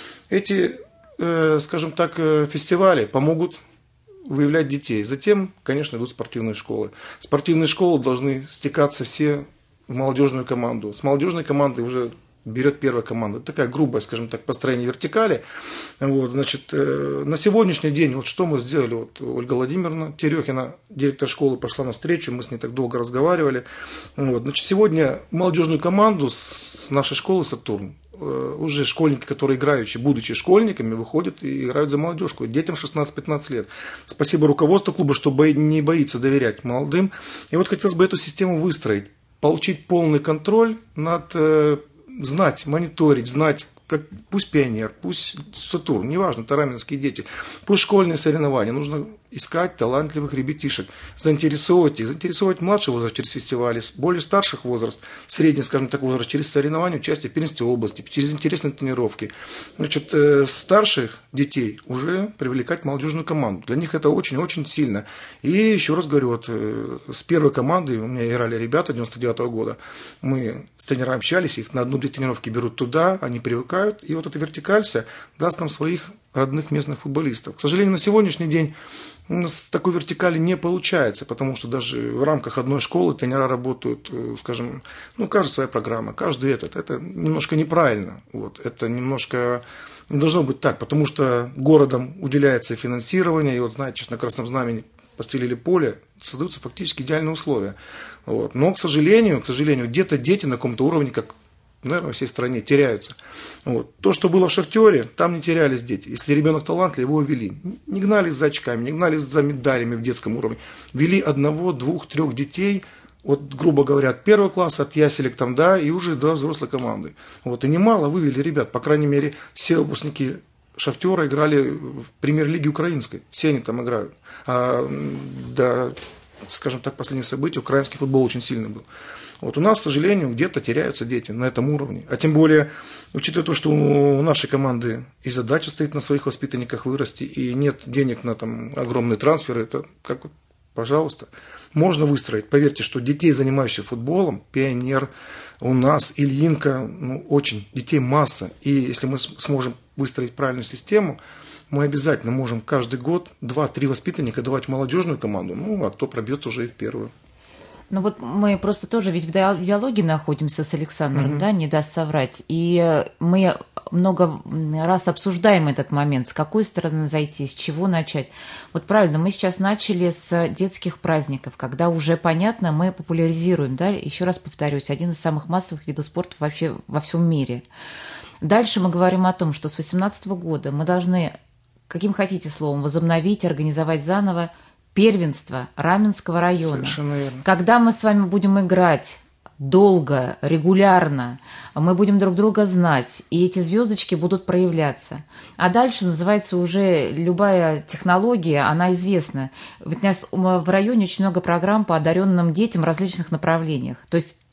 Эти, э, скажем так, фестивали помогут выявлять детей. Затем, конечно, идут спортивные школы. Спортивные школы должны стекаться все в молодежную команду. С молодежной командой уже... берет первая команда. Такая грубая, скажем так, построение вертикали. Вот, значит, э, на сегодняшний день, вот что мы сделали, вот Ольга Владимировна Терехина, директор школы, пошла навстречу, мы с ней так долго разговаривали. Вот, значит, сегодня молодежную команду с нашей школы «Сатурн», э, уже школьники, которые играющие, будучи школьниками, выходят и играют за молодежку. Детям шестнадцать-пятнадцать лет. Спасибо руководству клуба, что бо- не боится доверять молодым. И вот хотелось бы эту систему выстроить, получить полный контроль над... Э, знать, мониторить, знать, как, пусть «Пионер», пусть «Сатурн», неважно, это раменские дети, пусть школьные соревнования, нужно искать талантливых ребятишек, заинтересовывать их, заинтересовать младший возраст через фестивали, более старших возраст, средний, скажем так, возраст через соревнования, участие в первенстве области, через интересные тренировки. Значит, э, старших детей уже привлекать в молодежную команду. Для них это очень-очень сильно. И еще раз говорю, вот, э, с первой командой, у меня играли ребята девяносто девятого года, мы с тренерами общались, их на одну-две тренировки берут туда, они привыкают, и вот эта вертикаль вся даст нам своих родных местных футболистов. К сожалению, на сегодняшний день у нас такой вертикали не получается, потому что даже в рамках одной школы тренера работают, скажем, ну, каждая своя программа, каждый этот. Это немножко неправильно. Вот. Это немножко не должно быть так, потому что городом уделяется финансирование, и вот, знаете, сейчас на Красном Знамени постелили поле, создаются фактически идеальные условия. Вот. Но, к сожалению, к сожалению, где-то дети на каком-то уровне, как, наверное, во всей стране теряются. Вот. То, что было в «Шахтере», там не терялись дети. Если ребенок талантлив, его вели. Не гнались за очками, не гнались за медалями в детском уровне. Вели одного, двух, трех детей, вот, грубо говоря, от первого класса, от яселек там, да, и уже до взрослой команды. Вот. И немало вывели ребят. По крайней мере, все выпускники «Шахтера» играли в премьер-лиге украинской. Все они там играют. А, да, скажем так, последнее событие, украинский футбол очень сильный был. Вот у нас, к сожалению, где-то теряются дети на этом уровне. А тем более, учитывая то, что у нашей команды и задача стоит на своих воспитанниках вырасти, и нет денег на там огромные трансферы, это как, пожалуйста, можно выстроить. Поверьте, что детей, занимающихся футболом, «Пионер», у нас, Ильинка, ну, очень, детей масса. И если мы сможем выстроить правильную систему, мы обязательно можем каждый год два-три воспитанника давать в молодежную команду, ну, а кто пробьет уже и в первую. Ну вот мы просто тоже ведь в диалоге находимся с Александром, mm-hmm. да, не даст соврать. И мы много раз обсуждаем этот момент, с какой стороны зайти, с чего начать. Вот правильно, мы сейчас начали с детских праздников, когда уже понятно, мы популяризируем, да, еще раз повторюсь, один из самых массовых видов спорта вообще во всем мире. Дальше мы говорим о том, что с две тысячи восемнадцатого года мы должны, каким хотите словом, возобновить, организовать заново первенство Раменского района. Совершенно верно. Когда мы с вами будем играть долго, регулярно, мы будем друг друга знать, и эти звездочки будут проявляться. А дальше называется уже любая технология, она известна. Ведь у нас в районе очень много программ по одаренным детям в различных направлениях. То есть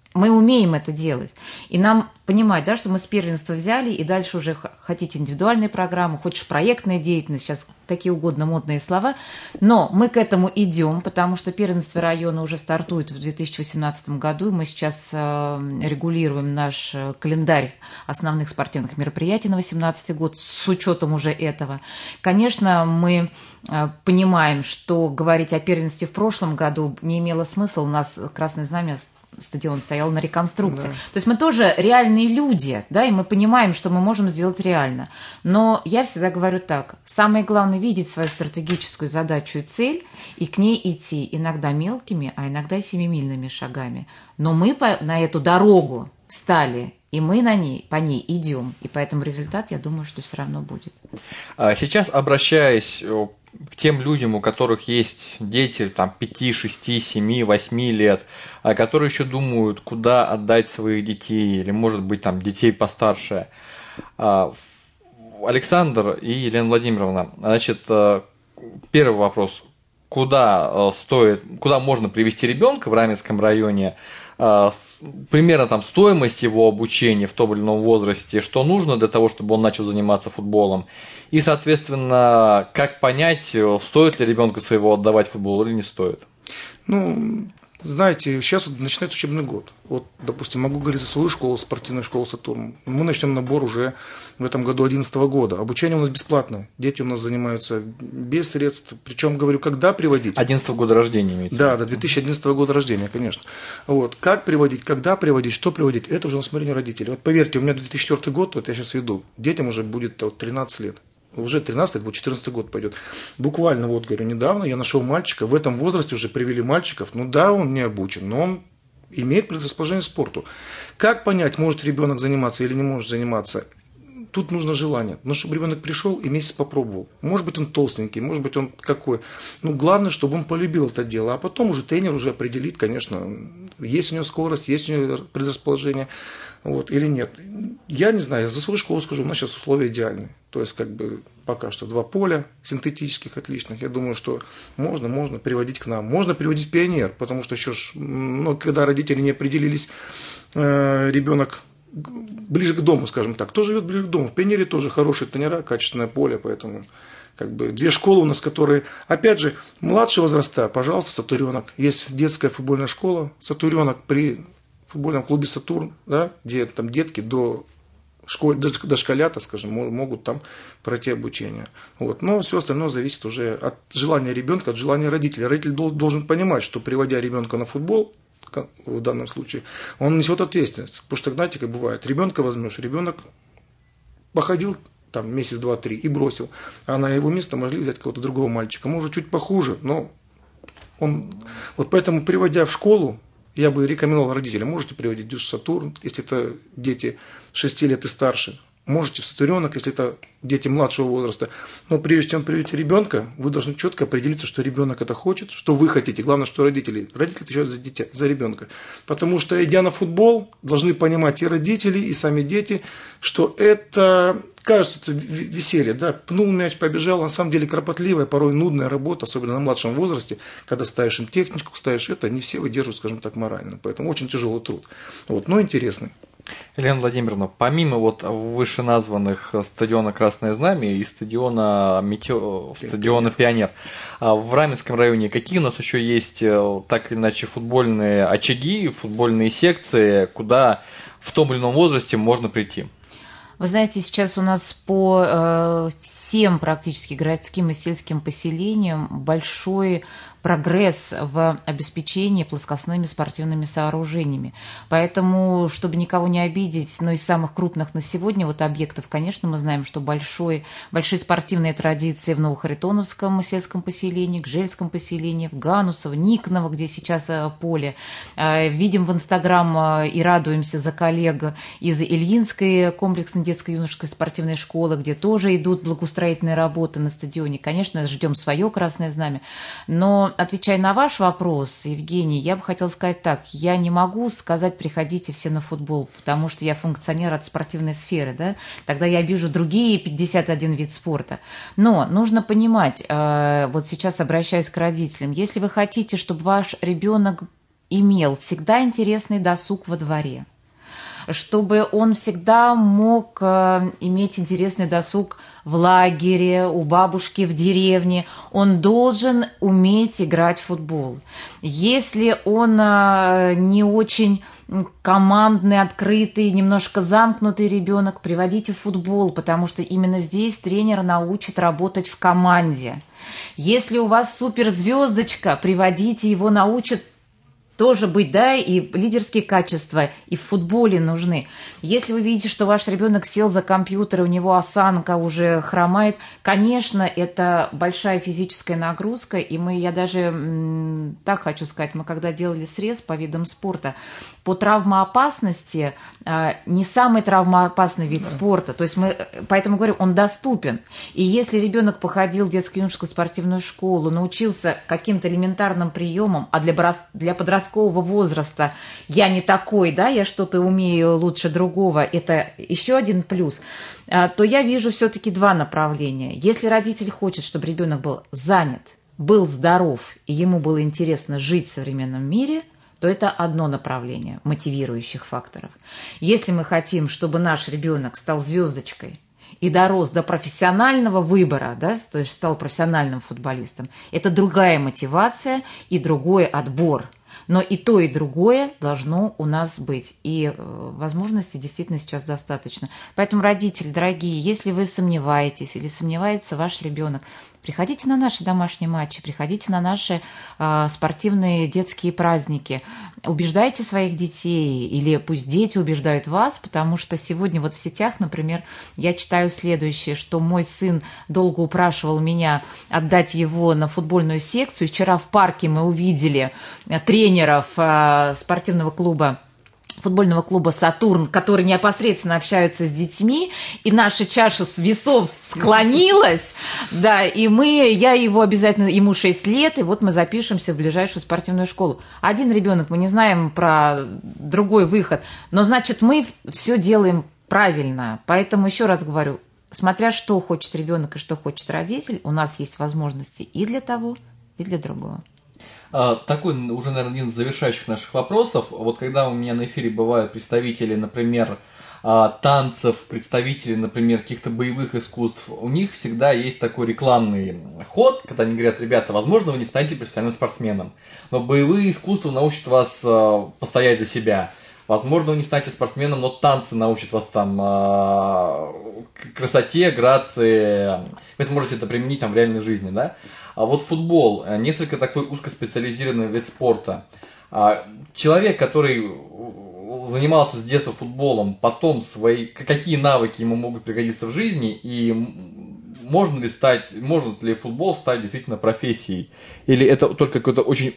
мы умеем это делать. И нам понимать, да, что мы с первенства взяли, и дальше уже хотите индивидуальные программы, хочешь проектная деятельность, сейчас какие угодно модные слова, но мы к этому идем, потому что первенство района уже стартует в две тысячи восемнадцатом году, и мы сейчас регулируем наш календарь основных спортивных мероприятий на две тысячи восемнадцатый год с учетом уже этого. Конечно, мы понимаем, что говорить о первенстве в прошлом году не имело смысла, у нас Красное Знамя стадион стоял на реконструкции. Да. То есть мы тоже реальные люди, да, и мы понимаем, что мы можем сделать реально. Но я всегда говорю так, самое главное видеть свою стратегическую задачу и цель, и к ней идти иногда мелкими, а иногда и семимильными шагами. Но мы по, на эту дорогу встали, и мы на ней, по ней идем, и поэтому результат, я думаю, что все равно будет. Сейчас, обращаясь к тем людям, у которых есть дети там, пяти, шести, семи, восьми лет, которые еще думают, куда отдать своих детей, или, может быть, там, детей постарше. Александр и Елена Владимировна, значит, первый вопрос. Куда стоит, куда можно привести ребенка в Раменском районе? Примерно там стоимость его обучения в том или ином возрасте, что нужно для того, чтобы он начал заниматься футболом. И, соответственно, как понять, стоит ли ребенку своего отдавать футбол или не стоит? Ну, знаете, сейчас вот начинается учебный год. Вот, допустим, могу говорить за свою школу, спортивную школу «Сатурн». Мы начнем набор уже в этом году одиннадцатого года. Обучение у нас бесплатное. Дети у нас занимаются без средств. Причем, говорю, когда приводить? одиннадцатого года рождения имеется? Да, да, две тысячи одиннадцатого года рождения, конечно. Вот. Как приводить, когда приводить, что приводить, это уже на усмотрение родителей. Вот поверьте, у меня две тысячи четвёртый год, вот я сейчас веду, детям уже будет вот, тринадцать лет. Уже тринадцать лет, вот четырнадцатый год пойдет. Буквально, вот, говорю, недавно я нашел мальчика, в этом возрасте уже привели мальчиков. Ну да, он не обучен, но он имеет предрасположение к спорту. Как понять, может ребенок заниматься или не может заниматься? Тут нужно желание. Но чтобы ребенок пришел и месяц попробовал. Может быть, он толстенький, может быть, он какой. Ну, главное, чтобы он полюбил это дело. А потом уже тренер уже определит, конечно, есть у него скорость, есть у него предрасположение. Вот, или нет. Я не знаю, за свою школу скажу, у нас сейчас условия идеальные. То есть, как бы, пока что два поля синтетических отличных. Я думаю, что можно, можно приводить к нам. Можно приводить в «Пионер», потому что еще, ну, когда родители не определились, э, ребенок ближе к дому, скажем так. Кто живет ближе к дому? В «Пионере» тоже хорошие тренера, качественное поле, поэтому... Как бы две школы у нас, которые, опять же, младшие возраста, пожалуйста, «Сатуренок». Есть детская футбольная школа «Сатуренок» при в футбольном клубе «Сатурн», да, где там детки до, школь, до, до школята, скажем, могут там пройти обучение. Вот. Но все остальное зависит уже от желания ребенка, от желания родителей. Родитель должен понимать, что приводя ребенка на футбол, в данном случае, он несет ответственность. Потому что, знаете, как бывает, ребенка возьмешь, ребенок походил там месяц, два, три и бросил, а на его место могли взять какого-то другого мальчика, может, чуть похуже, но он... Вот поэтому, приводя в школу, я бы рекомендовал родителям, можете приводить в «Сатурн», если это дети шести лет и старше. Можете в «Сатуренок», если это дети младшего возраста. Но прежде чем приведете ребенка, вы должны четко определиться, что ребенок это хочет, что вы хотите. Главное, что родители. Родители отвечают за дитя, за ребенка. Потому что, идя на футбол, должны понимать и родители, и сами дети, что это, кажется, это веселье. Да? Пнул мяч, побежал. На самом деле кропотливая, порой нудная работа, особенно на младшем возрасте, когда ставишь им технику, ставишь это, не все выдерживают, скажем так, морально. Поэтому очень тяжелый труд. Вот, но интересный. Елена Владимировна, помимо вот вышеназванных стадиона «Красное Знамя» и стадиона, Метео, стадиона «Пионер», в Раменском районе какие у нас еще есть, так или иначе, футбольные очаги, футбольные секции, куда в том или ином возрасте можно прийти? Вы знаете, сейчас у нас по э, всем практически городским и сельским поселениям большой прогресс в обеспечении плоскостными спортивными сооружениями. Поэтому, чтобы никого не обидеть, но из самых крупных на сегодня вот объектов, конечно, мы знаем, что большой, большие спортивные традиции в Новохаритоновском сельском поселении, Гжельском поселении, в Ганусово, Никоново, где сейчас поле. Видим в Инстаграм и радуемся за коллег из Ильинской комплексной детско-юношеской спортивной школы, где тоже идут благоустроительные работы на стадионе. Конечно, ждем свое «Красное Знамя». Но отвечая на ваш вопрос, Евгений, я бы хотела сказать так. Я не могу сказать, приходите все на футбол, потому что я функционер от спортивной сферы, да? Тогда я вижу другие пятьдесят один вид спорта. Но нужно понимать, вот сейчас обращаюсь к родителям, если вы хотите, чтобы ваш ребенок имел всегда интересный досуг во дворе, чтобы он всегда мог э, иметь интересный досуг в лагере, у бабушки в деревне, он должен уметь играть в футбол. Если он э, не очень командный, открытый, немножко замкнутый ребенок, приводите в футбол, потому что именно здесь тренер научит работать в команде. Если у вас суперзвездочка, приводите его, научат тоже быть, да, и лидерские качества и в футболе нужны. Если вы видите, что ваш ребенок сел за компьютер, у него осанка уже хромает, конечно, это большая физическая нагрузка, и мы, я даже м, так хочу сказать, мы когда делали срез по видам спорта, по травмоопасности а, не самый травмоопасный вид спорта, то есть мы, поэтому говорю, он доступен. И если ребенок походил в детско-юношескую спортивную школу, научился каким-то элементарным приемам, а для, для подросткового возраста я не такой, да, я что-то умею лучше другого, это еще один плюс, то я вижу все-таки два направления. Если родитель хочет, чтобы ребенок был занят, был здоров, и ему было интересно жить в современном мире, то это одно направление мотивирующих факторов. Если мы хотим, чтобы наш ребенок стал звездочкой и дорос до профессионального выбора, да, то есть стал профессиональным футболистом, это другая мотивация и другой отбор. Но и то, и другое должно у нас быть. И возможностей действительно сейчас достаточно. Поэтому, родители, дорогие, если вы сомневаетесь или сомневается ваш ребенок, приходите на наши домашние матчи, приходите на наши э, спортивные детские праздники, убеждайте своих детей, или пусть дети убеждают вас, потому что сегодня вот в сетях, например, я читаю следующее, что мой сын долго упрашивал меня отдать его на футбольную секцию. Вчера в парке мы увидели тренеров э, спортивного клуба, футбольного клуба «Сатурн», которые непосредственно общаются с детьми, и наша чаша с весов склонилась, да, и мы, я его обязательно, ему шесть лет, и вот мы запишемся в ближайшую спортивную школу. Один ребенок, мы не знаем про другой выход, но, значит, мы все делаем правильно, поэтому еще раз говорю, смотря что хочет ребенок и что хочет родитель, у нас есть возможности и для того, и для другого. Такой уже, наверное, один из завершающих наших вопросов. Вот когда у меня на эфире бывают представители, например, танцев, представители, например, каких-то боевых искусств, у них всегда есть такой рекламный ход, когда они говорят: ребята, возможно, вы не станете профессиональным спортсменом, но боевые искусства научат вас постоять за себя. Возможно, вы не станете спортсменом, но танцы научат вас там красоте, грации. Вы сможете это применить там в реальной жизни, да? А вот футбол, несколько такой узкоспециализированный вид спорта. Человек, который занимался с детства футболом, потом свои, какие навыки ему могут пригодиться в жизни, и можно ли стать, может ли футбол стать действительно профессией? Или это только какой-то очень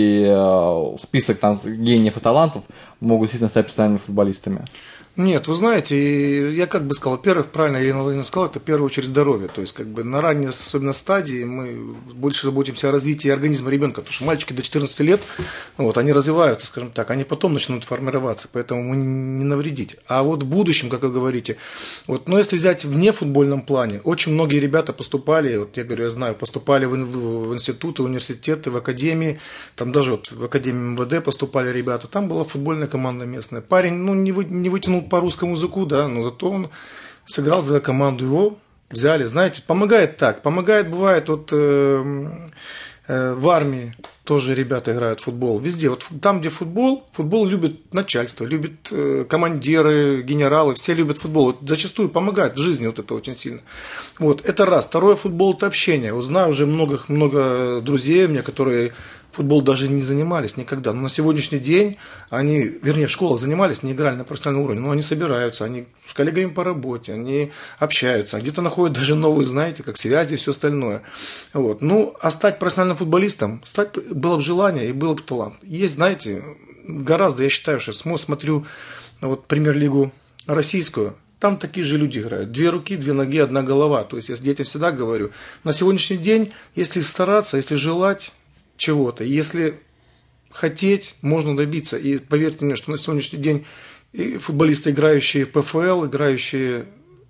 узкий список там гениев и талантов могут действительно стать профессиональными футболистами? Нет, вы знаете, я как бы сказал, во-первых, правильно Елена Владимировна сказала, это в первую очередь здоровье. То есть, как бы на ранней, особенно стадии, мы больше заботимся о развитии организма ребенка, потому что мальчики до четырнадцати лет, вот, они развиваются, скажем так, они потом начнут формироваться, поэтому мы не навредить. А вот в будущем, как вы говорите, вот, но если взять вне футбольном плане, очень многие ребята поступали, вот я говорю, я знаю, поступали в, в, в институты, в университеты, в академии, там даже вот в академии эм вэ дэ поступали ребята, там была футбольная команда местная. Парень, ну, не, вы, не вытянул по русскому языку, да, но зато он сыграл за команду, его взяли, знаете, помогает так, помогает, бывает, вот э, э, в армии тоже ребята играют в футбол, везде, вот там, где футбол, футбол любит начальство, любит э, командиры, генералы, все любят футбол, вот зачастую помогает в жизни вот это очень сильно, вот, это раз, второе, футбол – это общение, вот знаю уже много, много друзей у меня, которые футбол даже не занимались никогда. Но на сегодняшний день они, вернее, в школах занимались, не играли на профессиональном уровне, но они собираются, они с коллегами по работе, они общаются, где-то находят даже новые, знаете, как связи и все остальное. Вот. Ну, а стать профессиональным футболистом, стать было бы желание и было бы талант. Есть, знаете, гораздо, я считаю, что смотрю вот премьер-лигу российскую, там такие же люди играют. Две руки, две ноги, одна голова. То есть я детям всегда говорю, на сегодняшний день, если стараться, если желать чего-то, если хотеть, можно добиться. И поверьте мне, что на сегодняшний день и футболисты, играющие в пэ эф эл, играющие,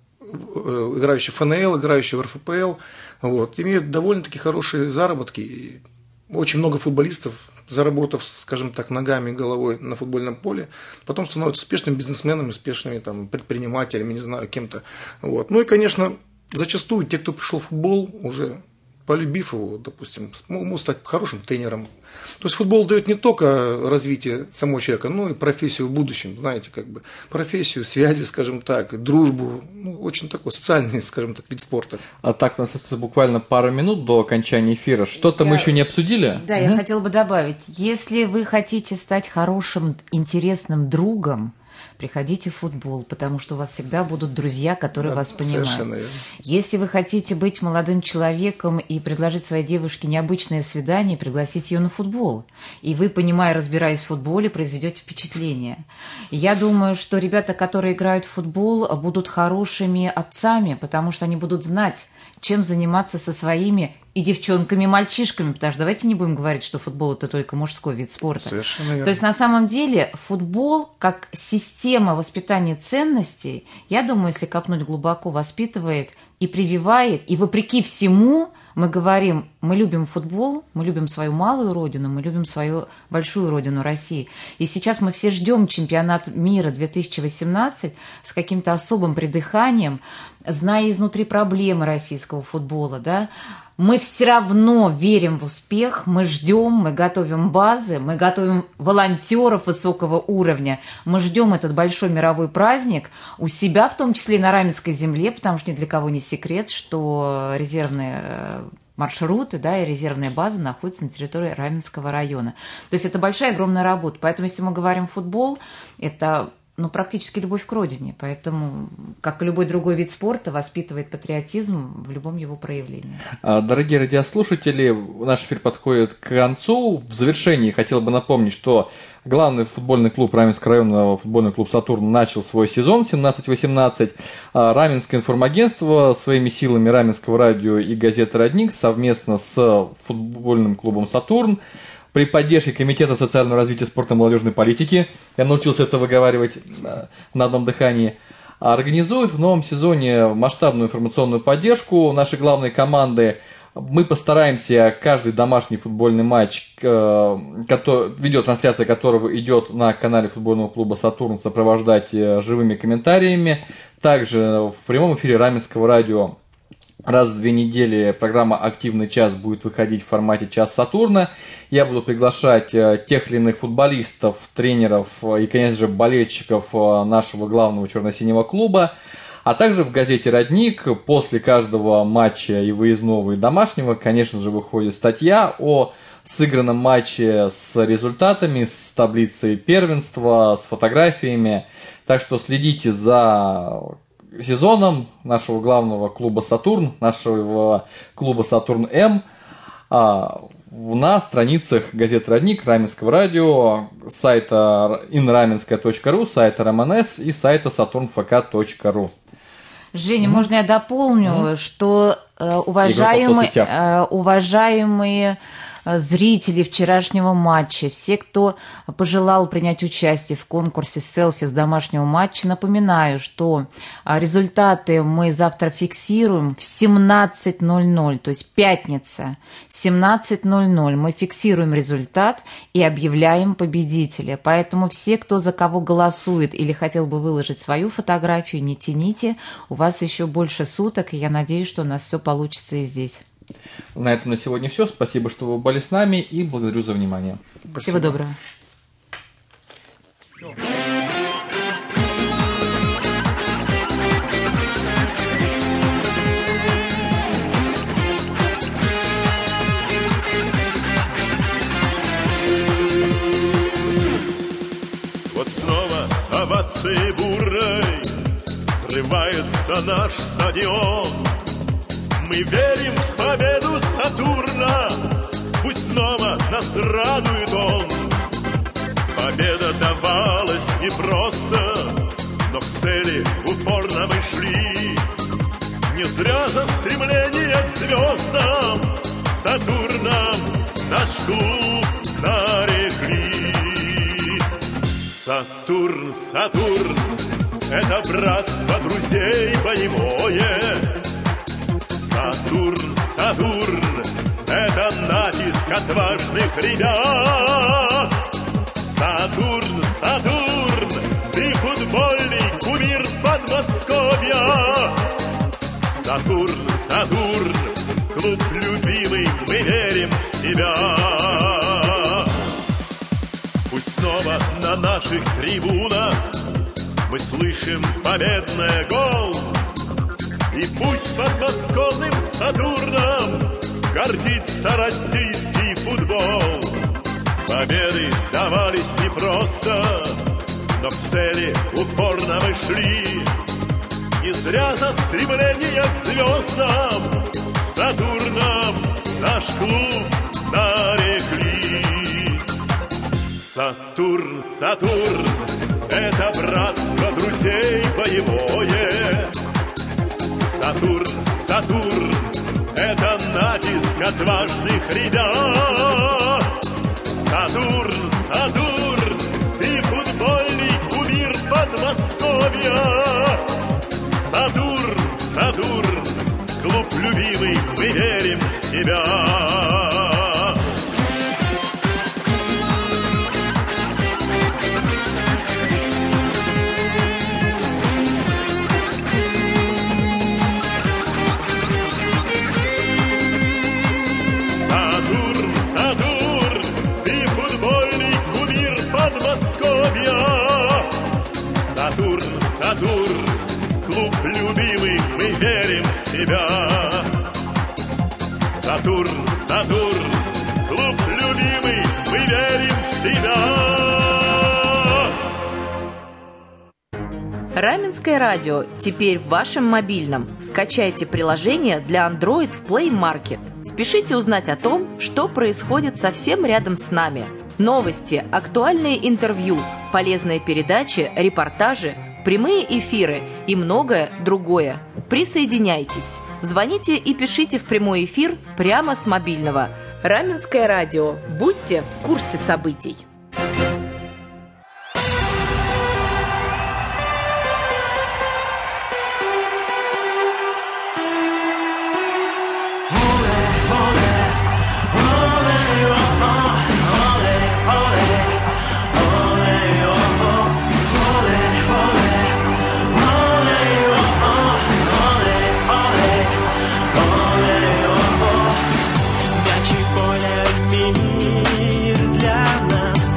играющие в эф эн эл, играющие в эр эф пэ эл, вот, имеют довольно-таки хорошие заработки. И очень много футболистов заработав, скажем так, ногами, головой на футбольном поле, потом становятся успешными бизнесменами, успешными там, предпринимателями, не знаю, кем-то. Вот. Ну и, конечно, зачастую те, кто пришел в футбол, уже полюбив его, допустим, могут стать хорошим тренером. То есть футбол дает не только развитие самого человека, но и профессию в будущем, знаете, как бы профессию, связи, скажем так, дружбу, ну, очень такой социальный, скажем так, вид спорта. А так, у нас остается буквально пару минут до окончания эфира. Что-то я... мы еще не обсудили? Да, угу. Я хотела бы добавить, если вы хотите стать хорошим, интересным другом, приходите в футбол, потому что у вас всегда будут друзья, которые да, вас понимают. Если вы хотите быть молодым человеком и предложить своей девушке необычное свидание, пригласить ее на футбол. И вы, понимая, разбираясь в футболе, произведете впечатление. Я думаю, что ребята, которые играют в футбол, будут хорошими отцами, потому что они будут знать, чем заниматься со своими и девчонками, и мальчишками, потому что давайте не будем говорить, что футбол – это только мужской вид спорта. Совершенно верно. То есть на самом деле футбол как система воспитания ценностей, я думаю, если копнуть глубоко, воспитывает и прививает, и вопреки всему мы говорим, мы любим футбол, мы любим свою малую родину, мы любим свою большую родину России. И сейчас мы все ждем чемпионат мира две тысячи восемнадцать с каким-то особым придыханием, зная изнутри проблемы российского футбола, да. Мы все равно верим в успех, мы ждем, мы готовим базы, мы готовим волонтеров высокого уровня, мы ждем этот большой мировой праздник у себя, в том числе и на Раменской земле, потому что ни для кого не секрет, что резервные маршруты, да, и резервная база находятся на территории Раменского района. То есть это большая, огромная работа. Поэтому, если мы говорим футбол, это... ну, практически любовь к родине, поэтому, как и любой другой вид спорта, воспитывает патриотизм в любом его проявлении. Дорогие радиослушатели, наш эфир подходит к концу. В завершении хотел бы напомнить, что главный футбольный клуб Раменского района, футбольный клуб «Сатурн», начал свой сезон семнадцать восемнадцать. Раменское информагентство своими силами Раменского радио и газеты «Родник» совместно с футбольным клубом «Сатурн» при поддержке Комитета социального развития спорта и молодежной политики, я научился это выговаривать на одном дыхании, организует в новом сезоне масштабную информационную поддержку нашей главной команды. Мы постараемся каждый домашний футбольный матч, который, видеотрансляция которого идет на канале футбольного клуба «Сатурн», сопровождать живыми комментариями. Также в прямом эфире Раменского радио раз в две недели программа «Активный час» будет выходить в формате «Час Сатурна». Я буду приглашать тех или иных футболистов, тренеров и, конечно же, болельщиков нашего главного черно-синего клуба. А также в газете «Родник» после каждого матча и выездного, и домашнего, конечно же, выходит статья о сыгранном матче с результатами, с таблицей первенства, с фотографиями. Так что следите за сезоном нашего главного клуба «Сатурн», нашего клуба «Сатурн-М» на страницах газеты «Родник», Раменского радио, сайта инраменская точка ру, сайта РМНС и сайта сатурнфк точка ру. Женя, mm-hmm. можно я дополню, mm-hmm. что э, уважаемые, э, уважаемые зрители вчерашнего матча, все, кто пожелал принять участие в конкурсе селфи с домашнего матча, напоминаю, что результаты мы завтра фиксируем в семнадцать ноль ноль, то есть пятница, семнадцать ноль ноль. Мы фиксируем результат и объявляем победителя. Поэтому все, кто за кого голосует или хотел бы выложить свою фотографию, не тяните, у вас еще больше суток, и я надеюсь, что у нас все получится и здесь. На этом на сегодня все. Спасибо, что вы были с нами, и благодарю за внимание. Спасибо. Всего доброго. Вот снова овации бурной взрывается наш стадион. Мы верим в победу Сатурна, пусть снова нас радует он. Победа давалась непросто, но к цели упорно мы шли. Не зря за стремление к звездам Сатурном наш клуб нарекли. Сатурн, Сатурн, это братство друзей боевое. Сатурн, Сатурн, это натиск отважных ребят. Сатурн, Сатурн, ты футбольный кумир Подмосковья. Сатурн, Сатурн, клуб любимый, мы верим в себя. Пусть снова на наших трибунах мы слышим победный гол, и пусть подмосковным Сатурном гордится российский футбол. Победы давались непросто, но к цели упорно мы шли. Не зря за стремление к звездам Сатурном наш клуб нарекли. Сатурн, Сатурн, это братство друзей боевое. Сатурн, Сатурн, это натиск отважных ребят. Сатурн, Сатурн, ты футбольный кумир Подмосковья. Сатурн, Сатурн, клуб любимый, мы верим в себя. Сатурн, Сатурн, клуб любимый, мы верим в себя. Сатурн, Сатурн, клуб любимый, мы верим в себя. Раменское радио теперь в вашем мобильном. Скачайте приложение для Android в Play Market. Спешите узнать о том, что происходит совсем рядом с нами. Новости, актуальные интервью, полезные передачи, репортажи, прямые эфиры и многое другое. Присоединяйтесь. Звоните и пишите в прямой эфир прямо с мобильного. Раменское радио. Будьте в курсе событий. Мир для нас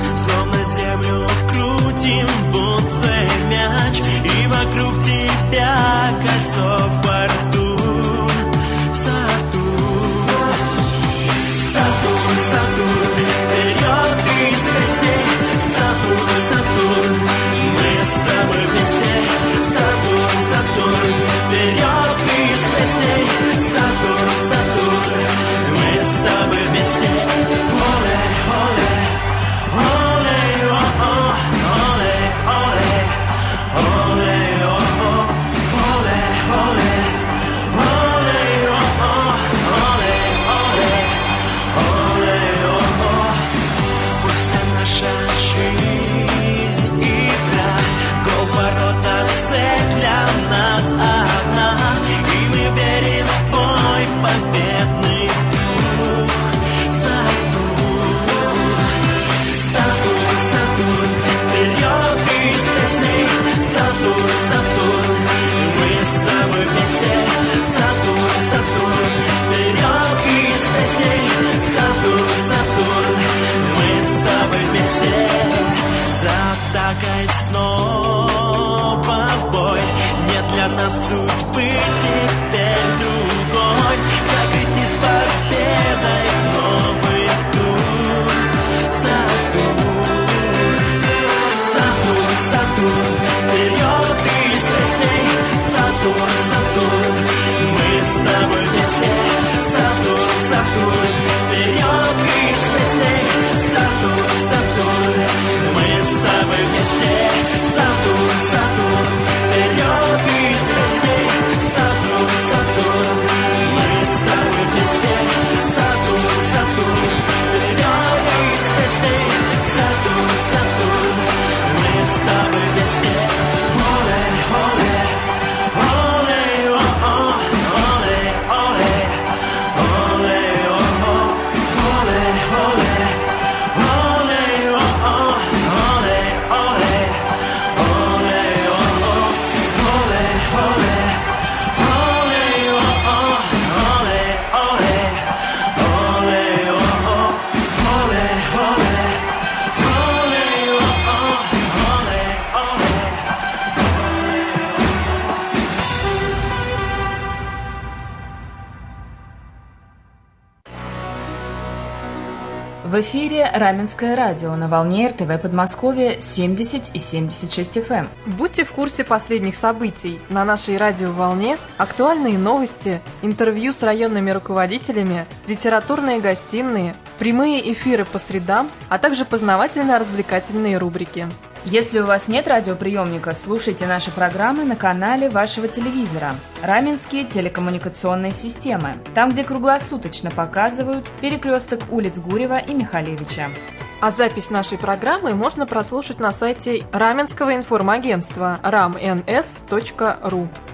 В эфире Раменское радио на волне эр тэ вэ Подмосковье семьдесят и семьдесят шесть эф эм. Будьте в курсе последних событий на нашей радиоволне, актуальные новости, интервью с районными руководителями, литературные гостиные, прямые эфиры по средам, а также познавательно-развлекательные рубрики. Если у вас нет радиоприемника, слушайте наши программы на канале вашего телевизора «Раменские телекоммуникационные системы», там, где круглосуточно показывают перекресток улиц Гурьева и Михалевича. А запись нашей программы можно прослушать на сайте Раменского информагентства рам эн эс точка ру.